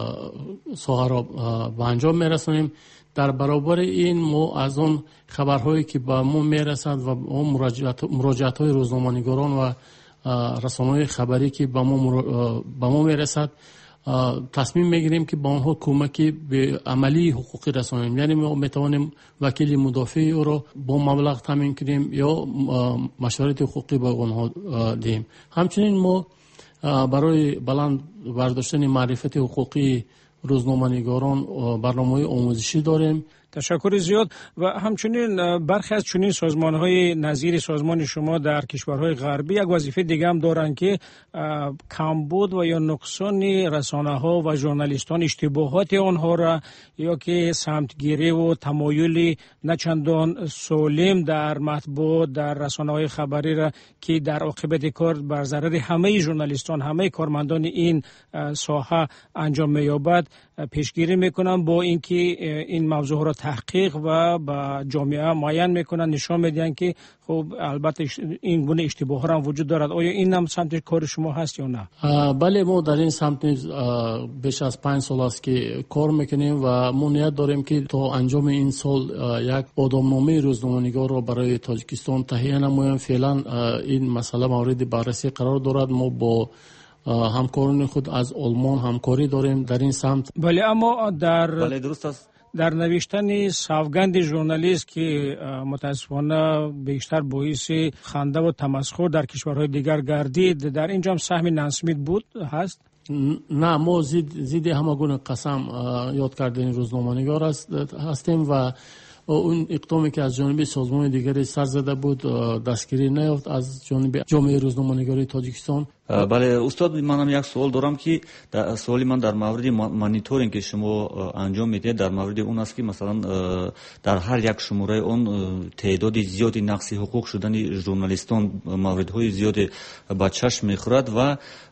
ساحه را به انجام می‌رسانیم. در برابر این ما از آن خبرهایی که به ما میرسند و مراجعت‌های روزنامه‌نگاران و رسانه‌های خبری که به ما میرسد تصمیم میگیریم که با آنها کمکی به عملی حقوقی رسانیم، یعنی ما میتوانیم وکیل مدافع او را با مبلغ تامین کنیم یا مشورت حقوقی به آنها دهیم. همچنین ما برای بلند برداشتن معرفت حقوقی روزنامه‌نگاران برنامه‌های آموزشی داریم. تشکر زیاد. و همچنین برخی از چنین سازمان‌های نظیر سازمان شما در کشورهای غربی یک وظیفه دیگه هم دارند که کمبود و یا نقصان رسانه‌ها و ژورنالیستان، اشتباهات آنها را یا که سمتگیری و تمایل نچندان سالم در مطبوعات در رسانه‌های خبری را که در عاقبت کار بر ضرر همه ژورنالیستان، همه کارمندان این ساحه انجام می‌یابد پیشگیری میکنن، با اینکه این موضوع را تحقیق و با جامعه معین میکنن، نشان میدن که خب البته این گونه اشتباه ها هم وجود دارد. آیا این هم سمت کار شما هست یا نه؟ بله، ما در این سمت بیش از 5 سال است که کار میکنیم و ما نیت داریم که تا انجام این سال یک آدمنامه روزنامه‌نگار را برای تاجیکستان تهیه نماییم. فعلا این مسئله مورد بررسی قرار دارد. ما با همکاران خود از آلمان همکاری داریم در این سمت. بله، اما بله درست است. در نوشتن سوگند ژورنالیست که متاسفانه بیشتر باعث خنده و تمسخر در کشورهای دیگر گردید، در اینجا هم سهم نانسمیت بود هست؟ نه، ما زید همگون قسم یاد کردن روزنامه‌نگار هستیم و اون اقدامی که از جانب سازمان دیگری سر زده بود دستگیری نیافت از جانب جامعه روزنامه‌نگاری تاجیکستان. بله استاد، منم یک سوال دارم که سوالی من در مورد مانیتورینگ که شما انجام میدید در مورد اون است که مثلا در هر یک شماره اون تعداد زیادی نقض حقوق شدن ژورنالیستان موردهای زیاد به چشم میخورد و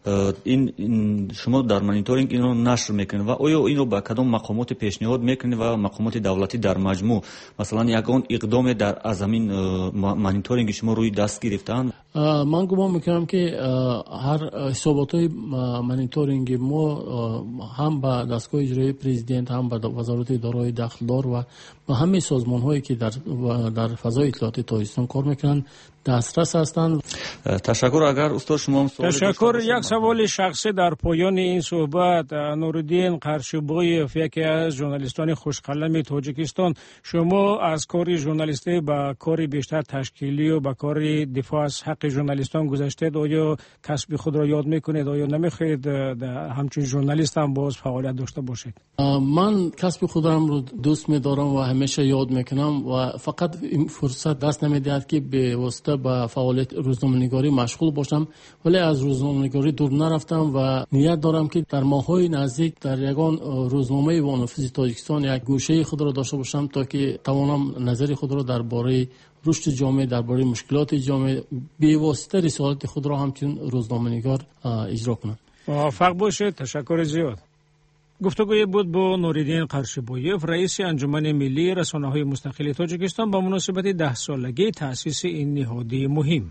این شما در مانیتورینگ اینو نشر میکنید و آیا اینو به کدام مقامات پیشنهاد میکنید و مقامات دولتی در مجموع مثلا یگان اقدام در از همین مانیتورینگ شما روی دست گرفتن؟ من گمان میکنم که هر حسابات‌های مانیتورینگ ما هم به دستگاه اجرایی پرزیدنت هم به وزارت اداره داخلدار و همه سازمان‌هایی که در فضای اطلاعاتی تاجیکستان کار میکنن دسترس هستند. تشکر. اگر استاد شما تشکر. یک سوال شخصی در پایان این صحبت. نورالدین قرشبویف، یکی از ژورنالیستان خوشقلم تاجیکستان، شما از کار ژورنالیستی به کار بیشتر تشکیلی و به کار دفاع از حق ژورنالیستان گذشتید. آیا کسب خود را یاد میکنید؟ آیا نمیخواهید همچون ژورنالیست هم باز فعالیت داشته باشید؟ من کسب خودم رو دوست می‌دارم و همیشه یاد میکنم و فقط این فرصت دست نمیدهد که به واسطه با فعالیت روزنامه‌نگاری مشغول باشم، ولی از روزنامه‌نگاری دور نرفتم و نیت دارم که در ماه‌های نزدیک در یگان روزنامه وانفیز تاجیکستان یک گوشه خود را داشته باشم تا که توانم نظر خود را درباره رشد جامعه، درباره مشکلات جامعه به واسطه رسالت خود را همچون روزنامه‌نگار اجرا کنم. موفق باشید. تشکر زیاد. گفتگوی بود با نورالدین قرشبویف، رئیس انجمن ملی رسانه‌های مستقل تاجیکستان با مناسبت 10 سالگی تأسیس این نهاد مهم.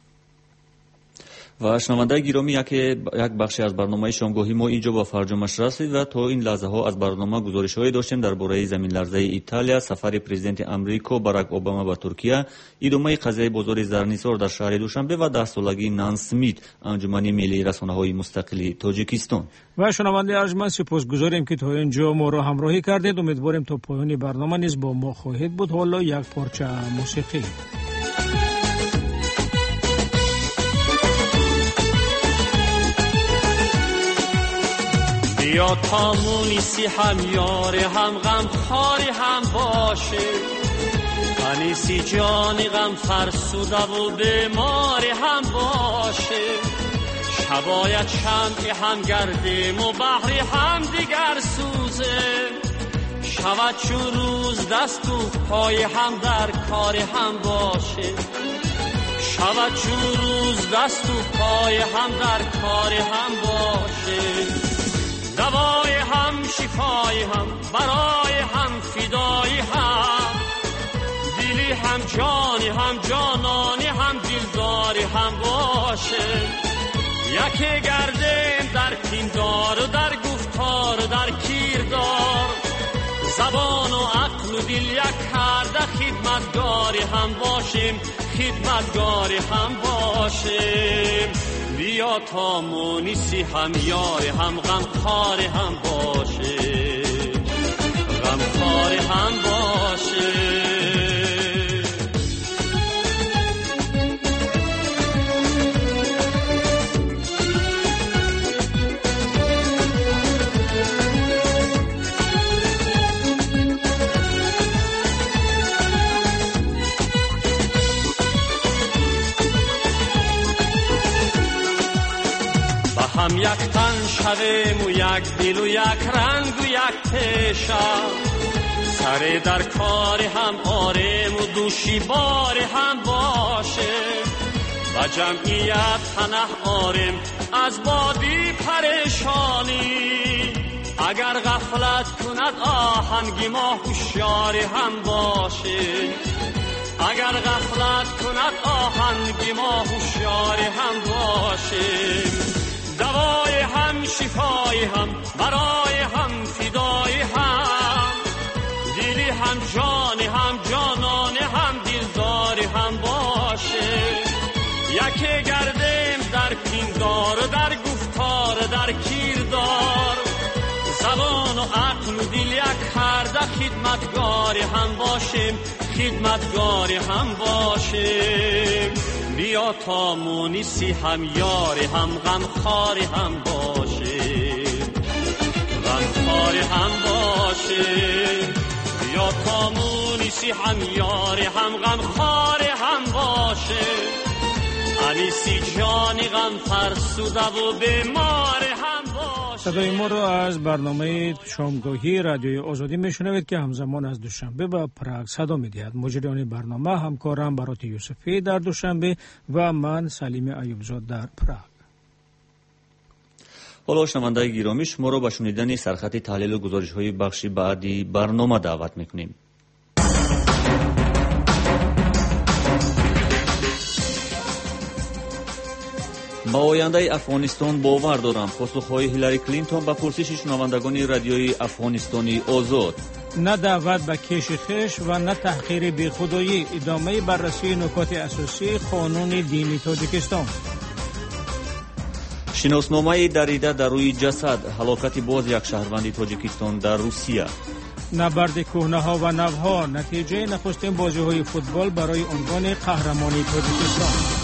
و شنونده گرامی، یک بخشی از برنامه شامگاهی ما اینجا با فرجامش رسید و تا این لحظه ها از برنامه گزارش‌هایی داشتیم درباره زمین لرزه ایتالیا، سفر پرزیدنت امریکا باراک اوباما به ترکیه، ادامه قضیه بازار زرنیسار در شهر دوشنبه و 10 سالگی نانسمیت، انجمن ملی رسانه‌های مستقل تاجیکستان. و شنونده ارجمند سپاسگزاریم که تا اینجا ما را همراهی کردید. امیدواریم تا پایان برنامه نیز با ما خواهید بود. حالا یک پارچه موسیقی. بیا تا مونیسی هم یار هم غم خاری هم باشه، انیسی جانی غم فرسوده و بیماری هم باشه، شبایت شمعی هم گردیم و بحری هم دیگر سوزه، شود چون روز دست و پای هم در کاری هم باشه، شود چون روز دست و پای هم در کاری هم باشه، دوای هم شفای هم برای هم فدای هم، دلی هم جانی هم جانانی هم دلداری هم باشه، یکی گردیم در پیندار و در گفتار و در کیردار، زبان و عقل و دل یک کرده خدمتگاری هم باشیم، خدمتگاری هم باشیم. بیا تا مونیسی هم یاری هم غمخواری هم باشه، غمخواری هم باشه. هم یک تن شویم و یک دل و یک رنگ و یک پیشه، سر در کاری هم آریم و دوشی باری هم باشه، و جمعیت پناه آریم از بادی پریشانی، اگر غفلت کند آهنگ ما هوشیاری هم باشه، اگر غفلت کند آهنگ ما هوشیاری هم باشه، دوای هم شفای هم برای هم فدای هم، دلی هم جانی هم جانانه هم دلداری هم باشه، یکی گردیم در پیندار و در گفتار خدمتگار هم باشیم، خدمتگار هم باشیم. بیا تا مونسی هم یار هم غمخوار هم باشیم، غمخوار هم باشیم. بیا تا مونسی هم یار هم غمخوار هم باشیم. انیسی جانی غم فرسوده و بیمار هم باشیم. صدای ما رو از برنامه شامگاهی رادیوی آزادی میشنوید که همزمان از دوشنبه به پراگ صدا میدهد. مجریان برنامه همکارم برات یوسفی در دوشنبه و من سلیم ایوبزاد در پراگ. حالا شنونده گرامی، شما رو به شنیدن سرخط تحلیل و گزارش های بخش بعدی برنامه دعوت میکنیم. با آینده افغانستان باور دارم. پاسخهای هیلاری کلینتون به پرسش شنوندگان رادیوی افغانستانی آزاد. نه دعوت به کش خش و نه تحقیر بیخودایی. ادامه بررسی نکات اساسی قانون دینی تاجیکستان. شناسنامه دریده در روی جسد. هلاکت باز یک شهروند تاجیکستان در روسیه. نبرد کهنه‌ها و نوها. نتیجه نخستین بازی‌های فوتبال برای عنوان قهرمانی تاجیکستان.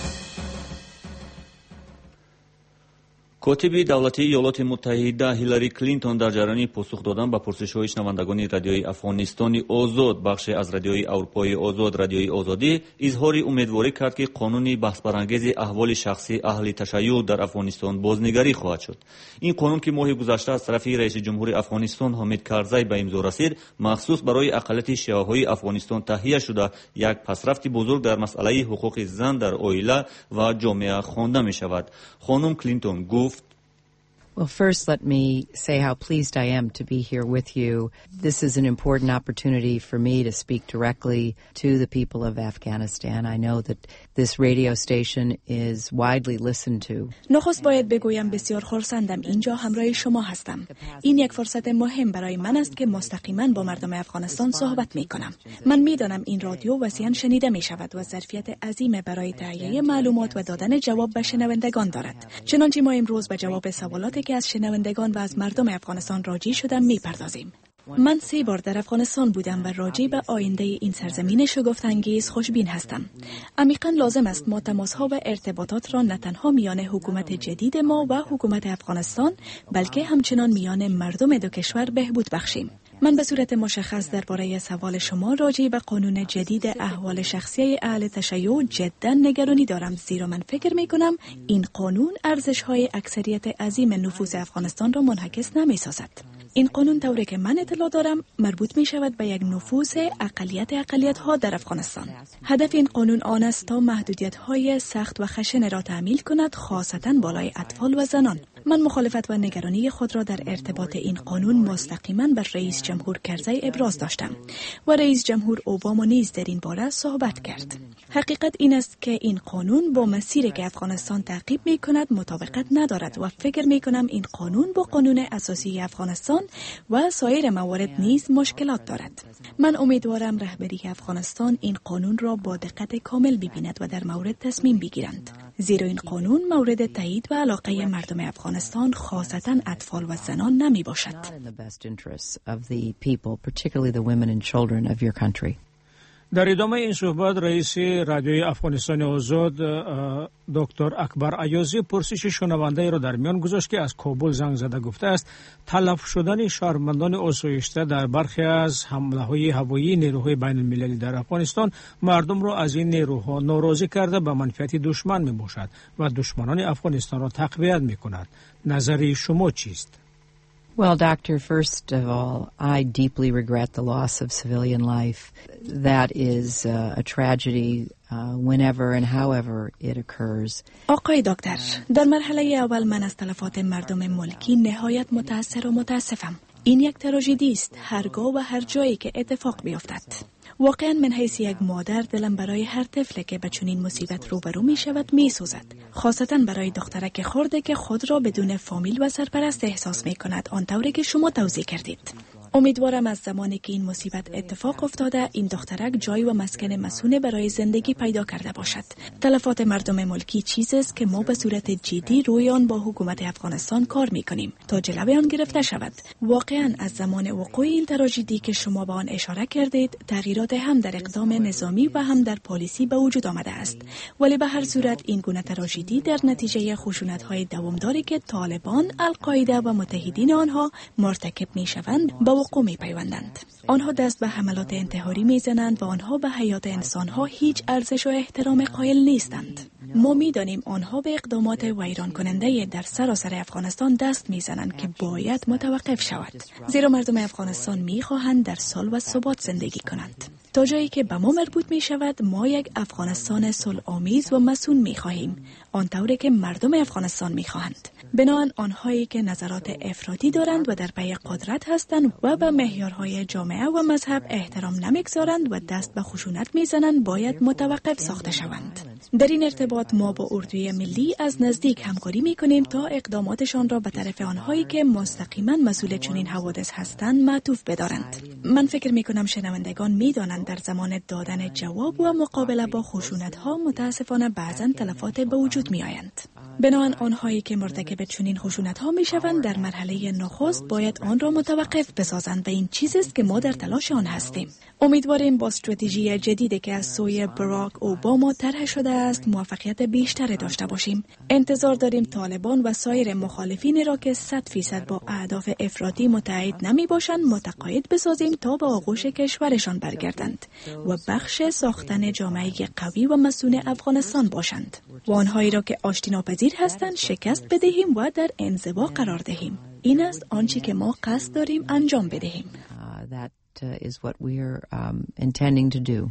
کاتب دولتی ایالات متحده هیلاری کلینتون در جریان پاسخ دادن به پرسش‌های شنوندگان رادیوی افغانستانی آزاد بخش از رادیوی اروپای آزاد رادیوی آزادی اظهار امیدواری کرد که قانون بحث برانگیز احوال شخصی اهل تشیع در افغانستان بازنگری خواهد شد. این قانون که ماه گذشته از طرف رئیس جمهور افغانستان حامد کرزی به امضا رسید، مخصوص برای اقلیت شیعه‌های افغانستان تهیه شده یک پسرفت بزرگ در مسئله حقوق زن در عائله و جامعه خوانده می‌شود. خانم کلینتون گفت: Well, first, let me say how pleased I am to be here with you. This is an important opportunity for me to speak directly to the people of Afghanistan. I know that this radio station is widely listened to. نخست باید بگویم بسیار خرسندم اینجا همراه شما هستم. این یک فرصت مهم برای من است که مستقیما با مردم افغانستان صحبت می کنم. من می دانم این رادیو وسیعاً شنیده می شود و ظرفیت عظیم برای تهیه معلومات و دادن جواب به شنوندگان دارد. چنانچه ما امروز به جواب سوالاتی که از شنوندگان و از مردم افغانستان راجع شدم میپردازیم. من 3 بار در افغانستان بودم و راجع به آینده این سرزمین شگفت‌انگیز خوشبین هستم. عمیقاً لازم است ما تماس‌ها و ارتباطات را نه تنها میان حکومت جدید ما و حکومت افغانستان بلکه همچنان میان مردم دو کشور بهبود بخشیم. من به صورت مشخص درباره سوال شما راجع به قانون جدید احوال شخصی اهل تشیع جدا نگرانی دارم، زیرا من فکر می کنم این قانون ارزش‌های اکثریت عظیم نفوذ افغانستان را منعکس نمی‌سازد. این قانون طوری که من اطلاع دارم مربوط می شود به یک نفوذ اقلیت‌ها در افغانستان. هدف این قانون آن است تا محدودیت‌های سخت و خشن را تعمیل کند، خاصتاً بالای اطفال و زنان. من مخالفت و نگرانی خود را در ارتباط این قانون مستقیما به رئیس جمهور کرزی ابراز داشتم و رئیس جمهور اوباما نیز در این باره صحبت کرد. حقیقت این است که این قانون با مسیری که افغانستان تعقیب می کند مطابقت ندارد و فکر می کنم این قانون با قانون اساسی افغانستان و سایر موارد نیز مشکلات دارد. من امیدوارم رهبری افغانستان این قانون را با دقت کامل ببیند و در مورد تصمیم بگیرند، زیرا این قانون مورد تایید و علاقه مردم افغانستان خاصتاً اطفال و زنان نمی باشد. در ادامه این صحبت رئیس رادیوی افغانستان آزاد دکتر اکبر ایازی پرسش شنونده را در میان گذاشت که از کابل زنگ زده گفته است تلف شدن شهروندان آسایشته در برخی از حمله‌های هوایی نیروهای بین المللی در افغانستان مردم را از این نیروها ناراضی کرده به منفعت دشمن می باشد و دشمنان افغانستان را تقویت می کند. نظر شما چیست؟ Well, Doctor, first of all, I deeply regret the loss of civilian life. That is a tragedy whenever and however it occurs. آقای دکتر، در مرحله اول من از تلفات مردم ملکی نهایت متأثر و متاسفم. این یک تراژدی است هرگاه و هر جایی که اتفاق بیفتد. واقعا من حیث یک مادر دلم برای هر طفل که به چنین مصیبت روبرو می شود می سوزد، خاصتا برای دخترک خرده که خود را بدون فامیل و سرپرست احساس می کند آنطوری که شما توضیح کردید. امیدوارم از زمانی که این مصیبت اتفاق افتاده این دخترک جای و مسکن مسئول برای زندگی پیدا کرده باشد. تلفات مردم ملکی چیزی است که ما به صورت جدی روی آن با حکومت افغانستان کار میکنیم تا جلوی آن گرفته شود. واقعا از زمان وقوع این تراژدی که شما به آن اشاره کردید تغییرات هم در اقدام نظامی و هم در پالیسی به وجود آمده است، ولی به هر صورت این گونه تراژدی در نتیجه خشونت‌های دوامداری که طالبان، القاعده و متحدین آنها مرتکب میشوند به وقوع میپیوندند. آنها دست به حملات انتحاری میزنند و آنها به حیات انسانها هیچ ارزش و احترام قائل نیستند. ما میدانیم آنها به اقدامات ویران کننده در سراسر افغانستان دست میزنند که باید متوقف شود، زیرا مردم افغانستان میخواهند در صلح و ثبات زندگی کنند. تا جایی که به ما مربوط می شود ما یک افغانستان صلح‌آمیز و مصون می خواهیم، آنطوری که مردم افغانستان می خواهند. بنابراین آنهایی که نظرات افراطی دارند و در پی قدرت هستند و به معیارهای جامعه و مذهب احترام نمیگذارند و دست به خشونت میزنند باید متوقف ساخته شوند. در این ارتباط ما با اردوی ملی از نزدیک همکاری می کنیم تا اقداماتشان را به طرف آنهایی که مستقیما مسئول چنین حوادث هستند معطوف بدارند. من فکر می کنم شنوندگان می دانند در زمان دادن جواب و مقابله با خشونت‌ها متاسفانه بعضا تلفات به وجود می آیند. بنابراین آنهایی که مرتکب چنین خشونت‌ها میشوند در مرحله نخست باید آن را متوقف بسازند و این چیزی است که ما در تلاش آن هستیم. امیدواریم با استراتژی جدیدی که از سوی باراک اوباما طرح شده است موفقیت بیشتری داشته باشیم. انتظار داریم طالبان و سایر مخالفین را که 100% با اهداف افراطی متحد نمی باشند متقاعد بسازیم تا به آغوش کشورشان برگردند و بخش ساختن جامعه قوی و مصون افغانستان باشند و آنهایی را که آشتی ناپذیر هستند شکست بدهیم و در انزوا قرار دهیم. این است آنچه که ما قصد داریم انجام بدهیم. Is what we're intending to do.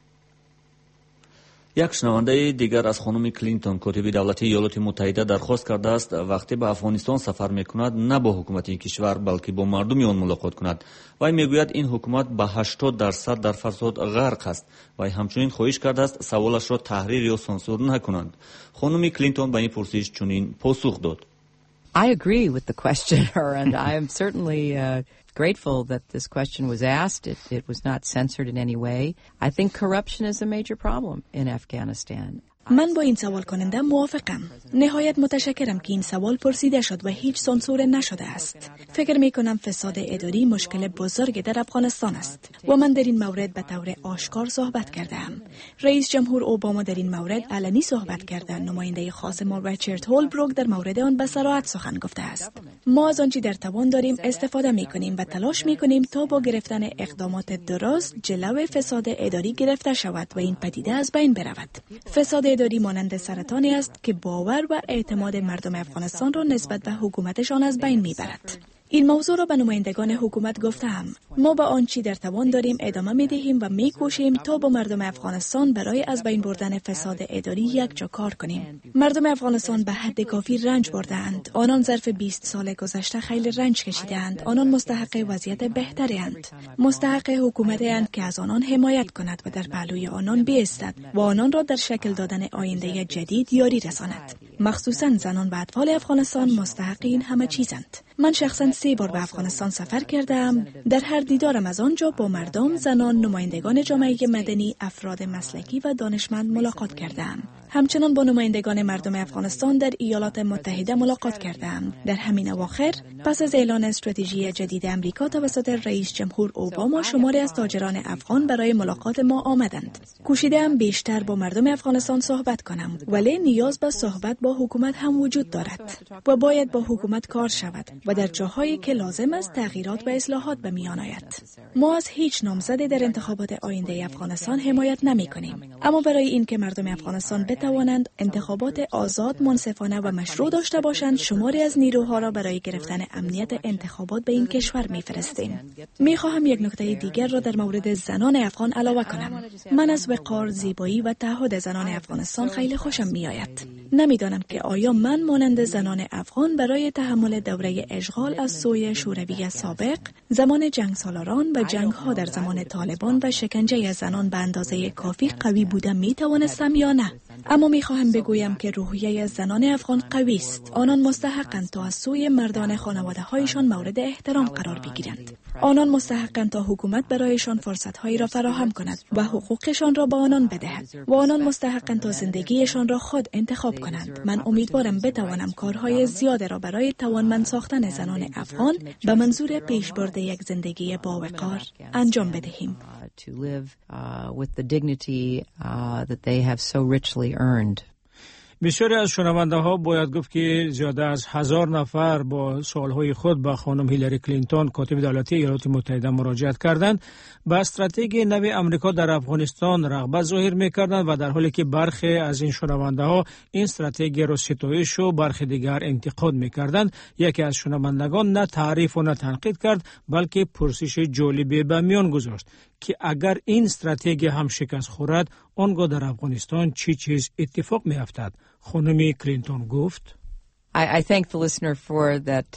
یک شنونده دیگر از خانم کلینتون کاتب دولتی ایالات متحده درخواست کرده است وقتی به افغانستان سفر میکند نه با حکومت این کشور بلکه با مردم آن ملاقات کند. وی میگوید این حکومت به 80% در فساد غرق است. وی همچنین خواهش کرده است سوالش را تحریر یا سانسور نکنند. خانم کلینتون به این پرسش چنین پاسخ داد. I agree with the questioner and I am certainly grateful that this question was asked. It was not censored in any way. I think corruption is a major problem in Afghanistan. من با این سوال کننده موافقم. نهایت متشکرم که این سوال پرسیده شد و هیچ سانسور نشده است. فکر می کنم فساد اداری مشکل بزرگ در افغانستان است و من در این مورد به طور آشکار صحبت کردم. رئیس جمهور اوباما در این مورد علنی صحبت کرده. نماینده خاص ما ریچارد هولبروک در مورد آن به صراحت سخن گفته است. ما از آنچه در توان داریم استفاده می کنیم و تلاش می کنیم تا با گرفتن اقدامات درست جلوی فساد اداری گرفته شود و این پدیده از بین برود. فساد اداری مانند سرطانی است که باور و اعتماد مردم افغانستان را نسبت به حکومتشان از بین میبرد. این موضوع را به نمایندگان حکومت گفتم. ما با آنچه در توان داریم ادامه میدهیم و میکوشیم تا با مردم افغانستان برای از بین بردن فساد اداری یک جا کار کنیم. مردم افغانستان به حد کافی رنج بردند. آنان ظرف 20 سال گذشته خیلی رنج کشیدند. آنان مستحق وضعیت بهتری اند. مستحق حکومتی اند که از آنان حمایت کند و در پهلوی آنان بایستد و آنان را در شکل دادن آینده جدید یاری رساند. مخصوصاً زنان و اطفال افغانستان مستحق این همه چیزند. من شخصاً 3 بار به افغانستان سفر کردم. در هر دیدارم از آنجا با مردم، زنان، نمایندگان جامعه مدنی، افراد مسلکی و دانشمند ملاقات کردم. همچنان با نمایندگان مردم افغانستان در ایالات متحده ملاقات کردم. در همین اواخر پس از اعلان استراتژی جدید امریکا توسط رئیس جمهور اوباما شماری از تاجران افغان برای ملاقات ما آمدند. کوشیدم بیشتر با مردم افغانستان صحبت کنم، ولی نیاز به صحبت با حکومت هم وجود دارد و باید با حکومت کار شود و در جاهایی که لازم است تغییرات و اصلاحات به میان آید. ما از هیچ نامزدی در انتخابات آینده افغانستان حمایت نمی‌کنیم، اما برای اینکه مردم افغانستان بتوانند انتخابات آزاد، منصفانه و مشروع داشته باشند شماری از نیروها را برای گرفتن امنیت انتخابات به این کشور می‌فرستیم. می‌خواهم یک نکته دیگر را در مورد زنان افغان علاوه کنم. من از وقار، زیبایی و تعهد زنان افغانستان خیلی خوشم می‌آید. نمی‌دانم که آیا من مانند زنان افغان برای تحمل دوره اشغال از سوی شوروی سابق، زمان جنگ سالاران و جنگ‌ها در زمان طالبان و شکنجه زنان به اندازه کافی قوی بوده می‌توانستم یا نه؟ اما می‌خواهم بگویم که روحیه زنان افغان قوی است. آنان مستحقند تا از سوی مردان خانواده‌هایشان مورد احترام قرار بگیرند. آنان مستحقند تا حکومت برایشان فرصت‌هایی را فراهم کند و حقوقشان را به آنان بدهد و آنان مستحقند تا زندگیشان را خود انتخاب کنند. من امیدوارم بتوانم کارهای زیاد را برای توانمند ساختن زنان افغان به منظور پیشبرد یک زندگی با وقار انجام بدهیم. To live with the dignity that they have so richly earned. بسیاری از شنونده ها باید گفت که زیاده از 1000 نفر با سوالهای خود به خانم هیلاری کلینتون کاتب دولتی ایالات متحده مراجعت کردند. به استراتژی نو امریکا در افغانستان رغبت ظاهر می‌کردند و در حالی که برخی از این شنونده ها این استراتژی را ستایش و برخی دیگر انتقاد می‌کردند، یکی از شنوندگان نه تعریف و نه تنقید کرد بلکه پرسش جالبی به میان گذاشت که اگر این استراتژی هم شکست خورد آنگاه در افغانستان چی چیز اتفاق می‌افتد؟ خانم کلینتون گفت I thank the listener for that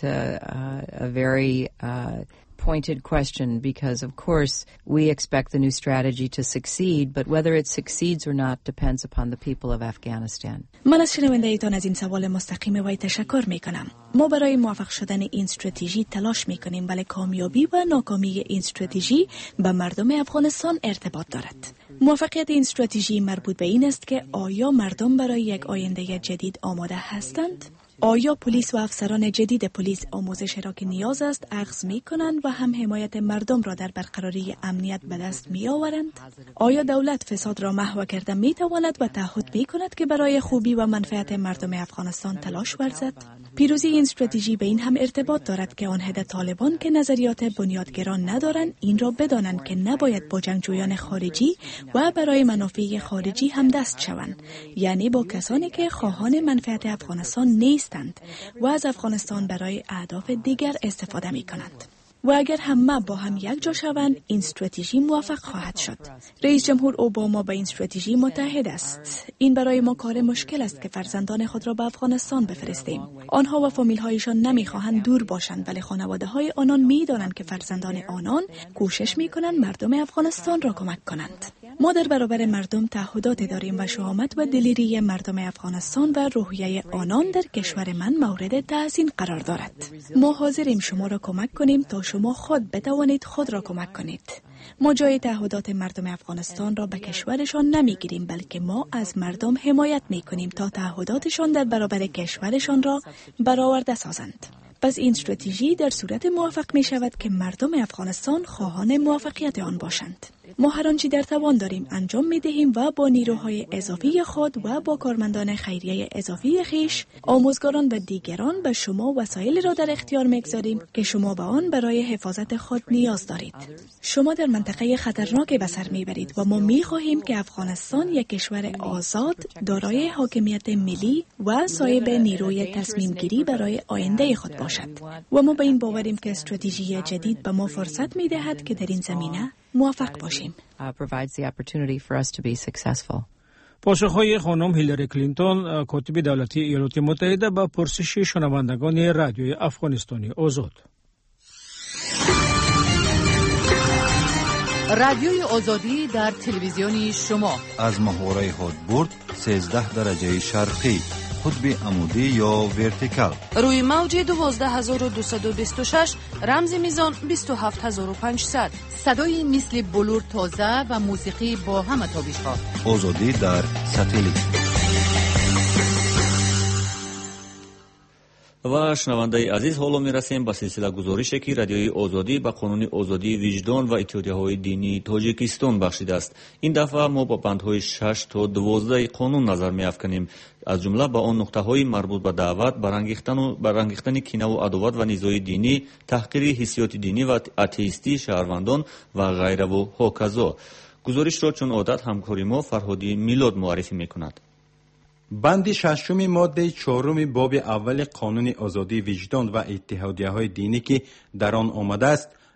a very pointed question because of course we expect the new strategy to succeed but whether it succeeds or not depends upon the people of Afghanistan. من از شنونده ایتان از این سوال مستقیم وی تشکر می کنم. ما برای موفق شدن این استراتژی تلاش می کنیم ولی کامیابی و ناکامی این استراتژی به مردم افغانستان ارتباط دارد. موفقیت این استراتژی مربوط به این است که آیا مردم برای یک آینده جدید آماده هستند؟ آیا پلیس و افسران جدید پلیس آموزش را که نیاز است اخذ می کنند و هم حمایت مردم را در برقراری امنیت به دست می آورند؟ آیا دولت فساد را محو کرده می تواند و تعهد می کند که برای خوبی و منفعت مردم افغانستان تلاش ورزد؟ پیروزی این استراتژی به این هم ارتباط دارد که آن عده طالبان که نظریات بنیادگران ندارند این را بدانند که نباید با جنگجویان خارجی و برای منافع خارجی هم دست شوند، یعنی با کسانی که خواهان منفعت افغانستان نیستند و از افغانستان برای اهداف دیگر استفاده می کنند. و اگر همه با هم یک جا شوند این استراتژی موفق خواهد شد. رئیس جمهور اوباما با این استراتژی متحد است. این برای ما کار مشکل است که فرزندان خود را به افغانستان بفرستیم. آنها و فامیل‌هایشان نمی‌خواهند دور باشند ولی خانواده‌های آنان می‌دانند که فرزندان آنان کوشش می‌کنند مردم افغانستان را کمک کنند. ما در برابر مردم تعهدات داریم و شهامت و دلیری مردم افغانستان و روحیه آنان در کشور من مورد تحسین قرار دارد. ما حاضریم شما را کمک کنیم تا شما خود بتوانید خود را کمک کنید. ما جای تعهدات مردم افغانستان را به کشورشان نمیگیریم بلکه ما از مردم حمایت میکنیم تا تعهداتشان در برابر کشورشان را برآورده سازند. پس این استراتژی در صورت موفق می شود که مردم افغانستان خواهان موفقیت آن باشند. ما هر آنچه در توان داریم انجام می دهیم و با نیروهای اضافی خود و با کارمندان خیریه اضافی خیش، آموزگاران و دیگران به شما وسایلی را در اختیار می‌گذاریم که شما به آن برای حفاظت خود نیاز دارید. شما در منطقه خطرناکی به سر میبرید و ما می‌خواهیم که افغانستان یک کشور آزاد، دارای حاکمیت ملی و صاحب نیروی تصمیم گیری برای آینده خود باشد. و ما به این باوریم که استراتژی جدید به ما فرصت می‌دهد که در این زمینه موفق باشیم. پاسخ‌های خانم هیلاری کلینتون کاتب دولتی ایالات متحده به پرسش شنوندگان رادیوی افغانستانی آزاد. رادیوی آزادی در تلویزیونی شما از محوره هادبورد 13 درجه شرقی، قطب عمودی یا ورتیکال، روی موج 12226 رمز میزان 27500، صدای مثل بلور تازه و موسیقی با همه تابش‌ها. آزادی در ساتلیت. و شنونده عزیز، حالا میرسیم به سلسله گزارشی که رادیوی آزادی به قانون آزادی وجدان و اتحادیه‌های دینی تاجیکستان بخشیده است. این دفعه ما با بندهای 6 تا 12 قانون نظر می‌افکنیم، از جمله به آن نقطه‌های مربوط به دعوت، برانگیختن کینه و عداوت و نیزهای دینی، تحقیر حسیات دینی و اتئیستی شهروندان و غیره و هاکذا. گزارش را چون عادت همکاری ما فرهادی میلاد معرفی می‌کند. بند ششم ماده 4 باب اول قانون آزادی وجدان و اتحادیه‌های دینی که در آن آمده است،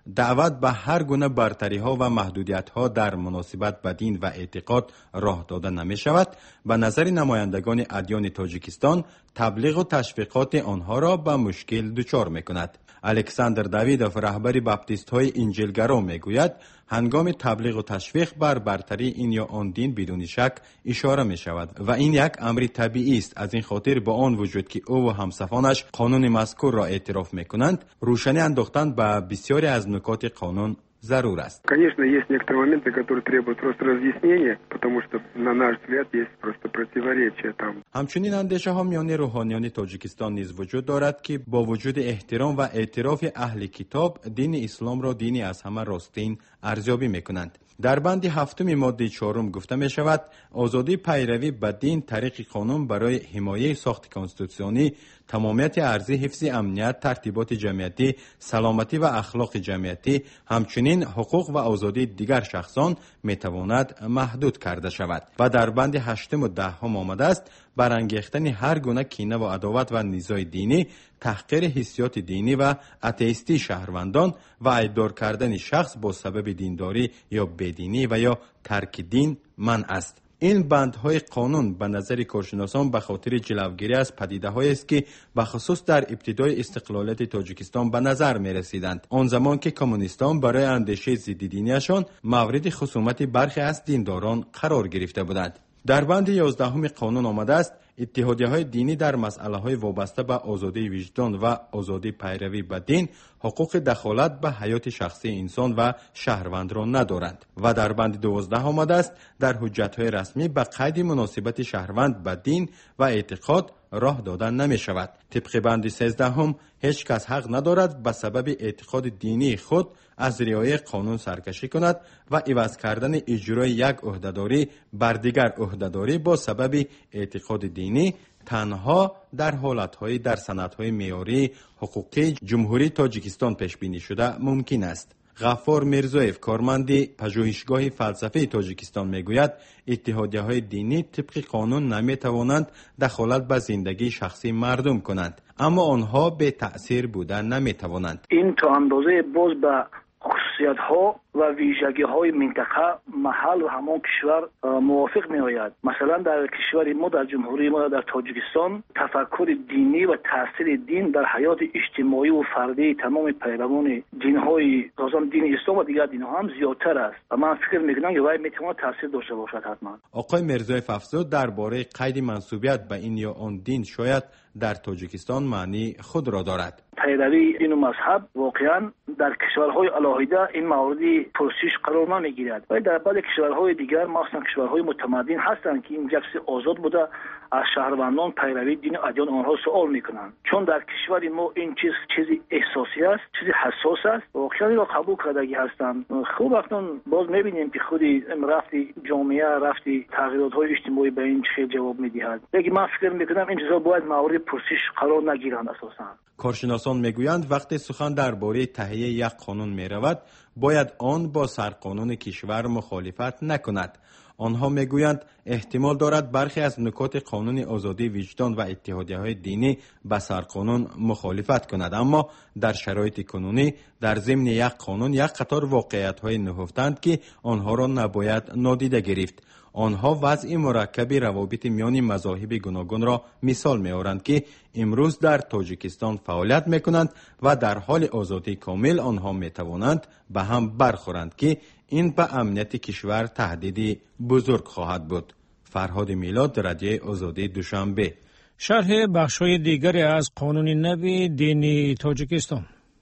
دعوت به هر گونه برتری ها و محدودیت ها در مناسبت به دین و اعتقاد راه داده نمی شود، به نظر نمایندگان ادیان تاجیکستان تبلیغ و تشویقات آنها را به مشکل دچار می کند. الکساندر داویدوف رهبر باپتیست های انجیلگرا می گوید هنگام تبلیغ و تشویق بر برتری این یا آن دین بدون شک اشاره می شود و این یک امر طبیعی است. از این خاطر با آن وجود که او و همسفانش قانون مذکور را اعتراف می کنند، روشنی انداختن به بسیاری از نکات قانون ضرور است. Конечно, есть некоторые моменты, которые требуют просто разъяснения, потому что на наш взгляд есть просто противоречия там. همچنین اندیشه ها میان روحانیان تاجیکستان نیز وجود دارد که با وجود احترام و اعتراف اهل کتاب دین اسلام را دینی از همه راستین ارزیابی میکنند. در بند 7 ماده 4 گفته می شود آزادی پیروی به دین طریق قانون برای حمایه ساخت کنستیتوسیونی، تمامیت ارضی، حفظ امنیت، ترتیبات جمعیتی، سلامتی و اخلاق جمعیتی، همچنین حقوق و آزادی دیگر شخصان می تواند محدود کرده شود. و در بند 8 و 10 آمده است برانگیختن هر گونه کینه و عداوت و نزاع دینی، تحقیر حسیات دینی و اتئیستی شهروندان و ایدار کردن شخص با سبب دینداری یا بدینی و یا ترک دین منع است. این بندهای قانون به نظر کارشناسان به خاطر جلوگیری از پدیده‌هایی است که به خصوص در ابتدای استقلالیت تاجیکستان به نظر می رسیدند، آن زمان که کمونیستان برای اندیشه ضد دینیشان مورد خصومت برخی از دینداران قرار گرفته بودند. در بند 11 قانون آمده است اتحادیه‌های دینی در مسائل‌های وابسته به آزادی وجدان و آزادی پیروی به دین حقوق دخالت به حیات شخصی انسان و شهروند را ندارند. و در بند 12 آمده است در حجت‌های رسمی به قید مناسبت شهروند به دین و اعتقاد راه دادن نمی شود. طبق بند 13 هیچ کس حق ندارد به سبب اعتقاد دینی خود از رعایت قانون سرکشی کند و عوض کردن اجرای یک عهدهداری بر دیگر عهدهداری با سبب اعتقاد دینی تنها در حالت‌های در سندهای معیاری حقوقی جمهوری تاجیکستان پیش بینی شده ممکن است. غفار میرزایف کارمند پژوهشگاه فلسفه تاجیکستان میگوید اتحادیه‌های دینی طبق قانون نمیتوانند دخالت به زندگی شخصی مردم کنند، اما آنها به تأثیر بودن نمیتوانند. این تا اندازه باز به خصوصیت‌ها و ویژگی‌های منطقه، محل و همان کشور موافق می‌آید. مثلا در کشور ما، در جمهوری ما در تاجیکستان، تفکر دینی و تاثیر دین در حیات اجتماعی و فردی تمام پیروان دین‌های خصوصا دین اسلام و دیگر دین‌ها هم زیادتر است و من فکر می‌کنم که وای می‌تواند تاثیر داشته باشد حتما. آقای میرزایف افزود درباره قید منسوبیت به این یا آن دین شاید در تاجیکستان معنی خود را دارد. پیروی این مذهب واقعا در کشورهای الهیده این موردی پرسش قرار نمیگیرد، ولی در بعض کشورهای دیگر مثلا کشورهای متمدن هستند که این جنس آزاد بوده از شهروندان پیروی دین ادیان آنها سوال میکنند. چون در کشور ما این چیزی احساسی است، چیزی حساس است، واقعا را قبول کردگی هستند. خوب وقتا باز میبینیم که خودی رفتی جامعه رفتی تغییرات‌های اجتماعی به این چه جواب میدهد. دیگه من فکر میکنم این چیزا باید مورد پرسش قرار نگیرند. اساسا کارشناسان میگویند وقتی سخن درباره تهیه یک قانون میرود باید آن با سرقانون کشور مخالفت نکند. آنها میگویند احتمال دارد برخی از نکات قانون آزادی وجدان و اتحادیه‌های دینی با سرقانون مخالفت کند، اما در شرایط کنونی در ضمن یک قانون یک قطار واقعیت‌های نهفتند که آنها را نباید نادیده گرفت. آنها وضع مرکب روابط میان مذاهب گوناگون را مثال می‌آورند که امروز در تاجیکستان فعالیت می‌کنند و در حال آزادی کامل آنها می‌توانند به هم برخورند که این به امنیت کشور تهدیدی بزرگ خواهد بود. فرهاد میلاد، رادیوی آزادی دوشنبه. شرح بخش‌های دیگری از قانون نو دینی تاجیکستان.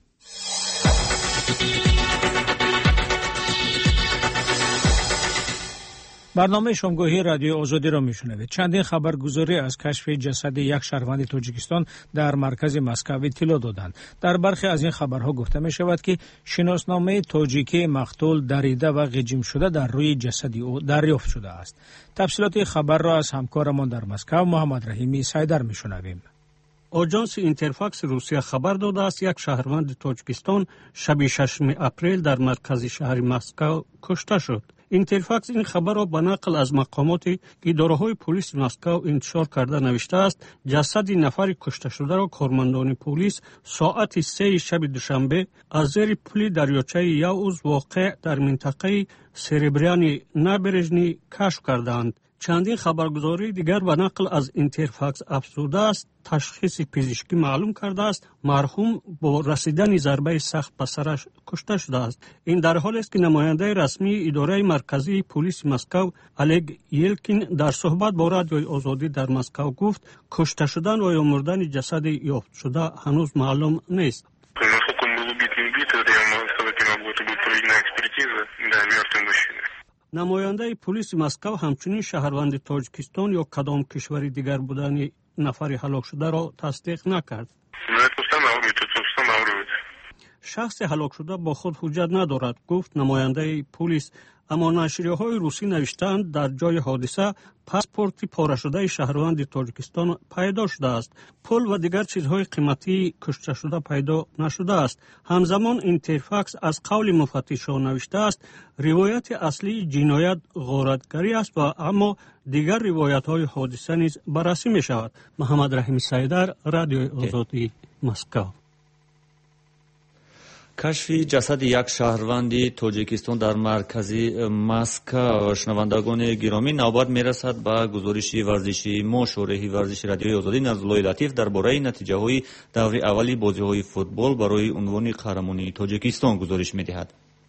برنامه شامگاهی رادیو آزادی را میشنوید. چندین خبرگزاری از کشف جسد یک شهروند تاجیکستان در مرکز مسکو اطلاع دادند. در برخی از این خبرها گفته می شود که شناسنامه تاجیکی مقتول دریده و غجیم شده در روی جسد او دریافت شده است. تفصیلات خبر را از همکارمان در مسکو محمد رحیمی سایدر میشنویم. آژانس اینترفاکس روسیه خبر داده است یک شهروند تاجیکستان شب 6 اپریل در مرکز شهر مسکو کشته شد. اینترفاکس این خبر را به نقل از مقامات اداره‌های پلیس مسکو انتشار کرده نوشته است جسد نفر کشته شده را کارمندان پلیس ساعت 3 شب دوشنبه از زیر پل دریاچه یاوز واقع در منطقه سربریانی نابرژنی کشف کردند. چندین خبرگزاری دیگر به نقل از اینترفاکس افزوده است تشخیص پزشکی معلوم کرده است مرحوم با رسیدن ضربه سخت به سرش کشته شده است. این در حالی است که نماینده رسمی اداره مرکزی پلیس مسکو الگ یلکین در صحبت با رادیوی آزادی در مسکو گفت کشته شدن و یا مردن جسد یافت شده هنوز معلوم نیست. نماینده پلیس مسکو همچنین شهروند تاجیکستان یا کدام کشور دیگر بودن نفر هلاک شده را تصدیق نکرد. شخص هلاک شده با خود حجت ندارد گفت نماینده پلیس، اما نشریه‌های روسی نوشتند در جای حادثه پاسپورت پاره شده شهروند تاجیکستان پیدا شده است. پول و دیگر چیزهای قیمتی کشته شده پیدا نشده است. همزمان اینترفاکس از قول مفتشان نوشته است روایت اصلی جنایت غارتگری است و اما دیگر روایت‌های حادثه نیز بررسی می شود. محمد رحیم سیدر، رادیوی آزادی، مسکو. کشف جسد یک شهروند تاجیکستان در مرکزی مسکو. شنوندگان گرامی، نوبت میرسد به گزارش ورزشی ما. شورای ورزش رادیوی آزادی نزلای لطیف درباره نتیجه های دور اولی بازی های فوتبال برای عنوان قهرمانی تاجیکستان گزارش میدهد.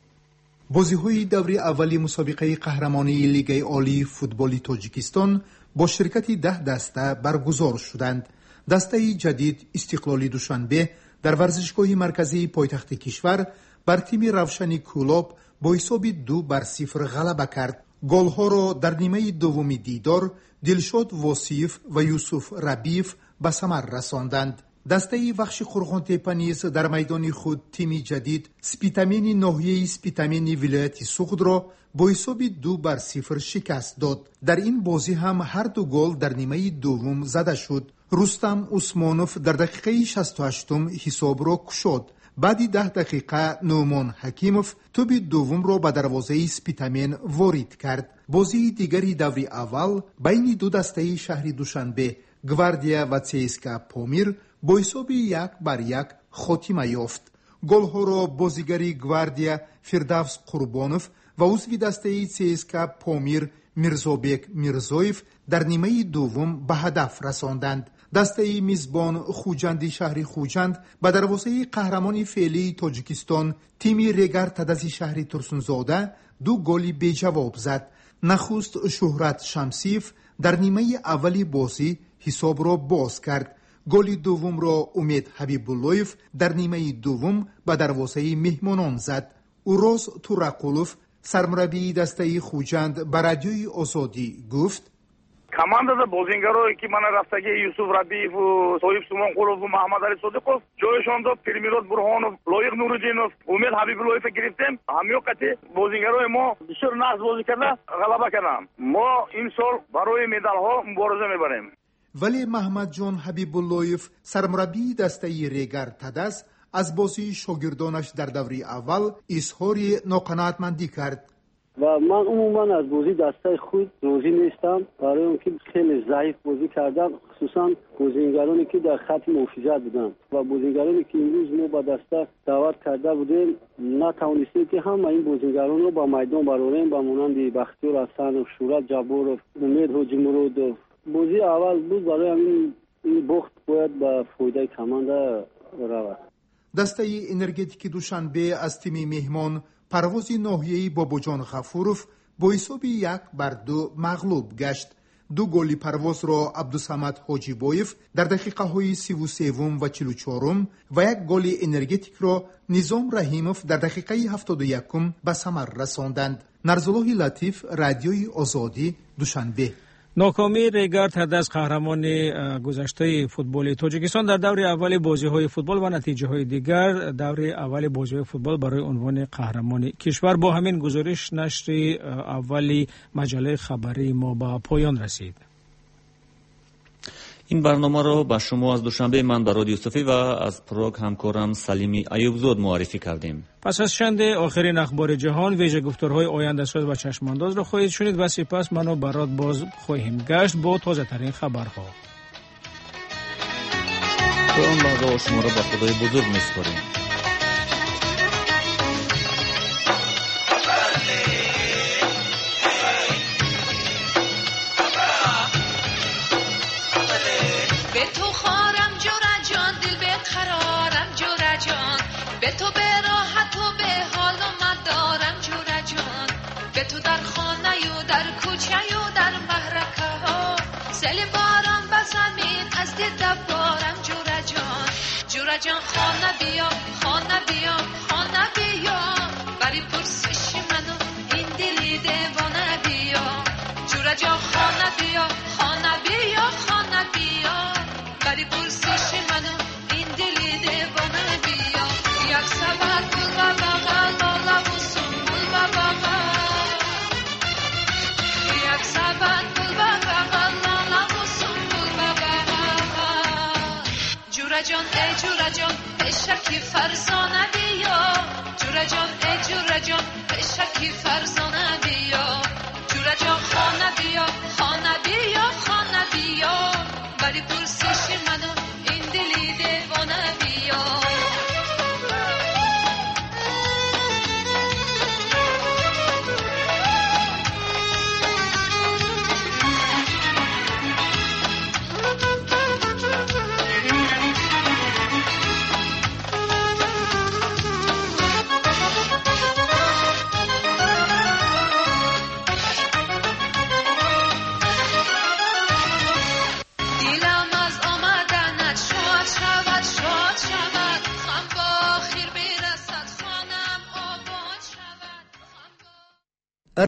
بازی های دور اولی مسابقه قهرمانی لیگ عالی فوتبال تاجیکستان با شرکت 10 دسته برگزار شدند. دسته جدید استقلالی دوشنبه در ورزشگاه مرکزی پایتخت کشور بر تیم روشنی کولاب با حساب 2-0 غلبه کرد. گل‌ها را در نیمه دوم دیدار دلشاد واسیف و یوسف ربیف به ثمر رساندند. دسته وخش قرغان‌تپه نیز در میدان خود تیم جدید سپیتامین ناحیه سپیتامین ولایت سوخت را با حساب 2-0 شکست داد. در این بازی هم هر دو گل در نیمه دوم زده شد. رستم عثمانوف در دقیقه 68 حساب را گشود. بعد 10 دقیقه نومان حکیموف توپ دوم را به دروازه سپیتامین وارد کرد. بازی دیگری دور اول بین دو دسته شهر دوشنبه گواردیا و CSKA پامیر با حساب 1-1 خاتمه یافت. گل‌ها را بازیگری گواردیا فردوس قربانوف و عضو دسته CSKA پامیر میرزابک میرزویف در نیمه دوم به هدف رساندند. دسته میزبان خوجند شهر خوجند به دروازه قهرمان فعلی تاجیکستان تیم رگر تدز شهر ترسونزاده 2 گل بی جواب زد. نخست شهرت شمسیف در نیمه اولی بازی حساب را باز کرد. گل دوم را امید حبیب‌اللهیف در نیمه دوم به دروازه مهمانان زد. اوروز تورقولوف سرمربی دسته خوجند به رادیوی آزادی گفت командада бозингарои ки мана рафтаги Юсуф Рабиев و صاحب سومنقولов و محمد علی صادقов جایشان داد پیرمیراد برهانов لایق نورالدینов امید حبیب‌اللهیف گرفتیم. همین بازیگرای ما بسیار نقص بازی کرده غلبه کردن. ما این سال برای مدال ها مبارزه میبریم. ولی محمد جان حبیب‌اللهیف سرمربی دسته ریگر تدز از بازی شاگردانش در دوره اول اظهار ناقناعتمندی کرد. و من عموما از بازی دسته خود راضی نیستم برای اینکه خیلی ضعیف بازی کردن، خصوصا بازیگرانی که در خط محافظت بودن و بازیگرانی که امروز ما با دسته دعوت کرده بودیم نتوانستیم که همه این بازیگران رو با میدان براریم، با مانند بختیار حسن و شورت جبار، امید حاجی مراد. بازی اول بود، برای این بخت باید به فایده کمانده رود. دسته انرژتیک دوشنبه از تیم مهمان پرواز ناحیه‌ای باباجان غفوروف با حساب 1-2 مغلوب گشت. 2 گل پرواز را عبدالصمد حاجیبایف در دقیقه های 33 و 44 و 1 گل انرژتیک را نظام رحیموف در دقیقه 71 به ثمر رساندند. نرزالله لطیف، رادیوی آزادی، دوشنبه. ناکامی ریگر تدز قهرمان گذشته فوتبال تاجیکستان در دور اول بازی‌های فوتبال و نتیجه‌های دیگر دور اول بازی‌های فوتبال برای عنوان قهرمان کشور با همین گزارش نشر اولی مجله خبری ما به پایان رسید. این برنامه را به شما از دوشنبه من به رادیو صوفی و از پراگ همکارم سلیمی ایوبزاد معرفی کردیم. پس از شنیدن آخرین اخبار جهان، ویژه گفتارهای آینده ساز و چشمانداز را خواهید شنید و سپس منو برات باز خواهیم گشت با تازه ترین خبرها. قرآن بعضا شما را به خدای بزرگ میسپاریم. به تو خارم جورا جان، دل به قرارم جورا جان، به تو به راحت و به حال و مدارم جورا جان، به تو در خانه و در کوچه و در محرکه ها، سیل باران به زمین از دل دبارم جورا جان، جورا جان خانه بیا، خانه بیا، خانه بیا، بری پرسش منو این دلی دیوانه بیا، جورا جان خانه بیا، خانه بیا، خانه بیا، بری پرسش منو این دلی دیوانه بیا، یک سبت گل و بغل لاله و سنبول و بغل، یک سبت گل و بغل لاله و سنبول و بغل، جورا جان ای جورا جان پیشکی فرزانه بیا، جورا جان ای جورا جان پیشکی فرزانه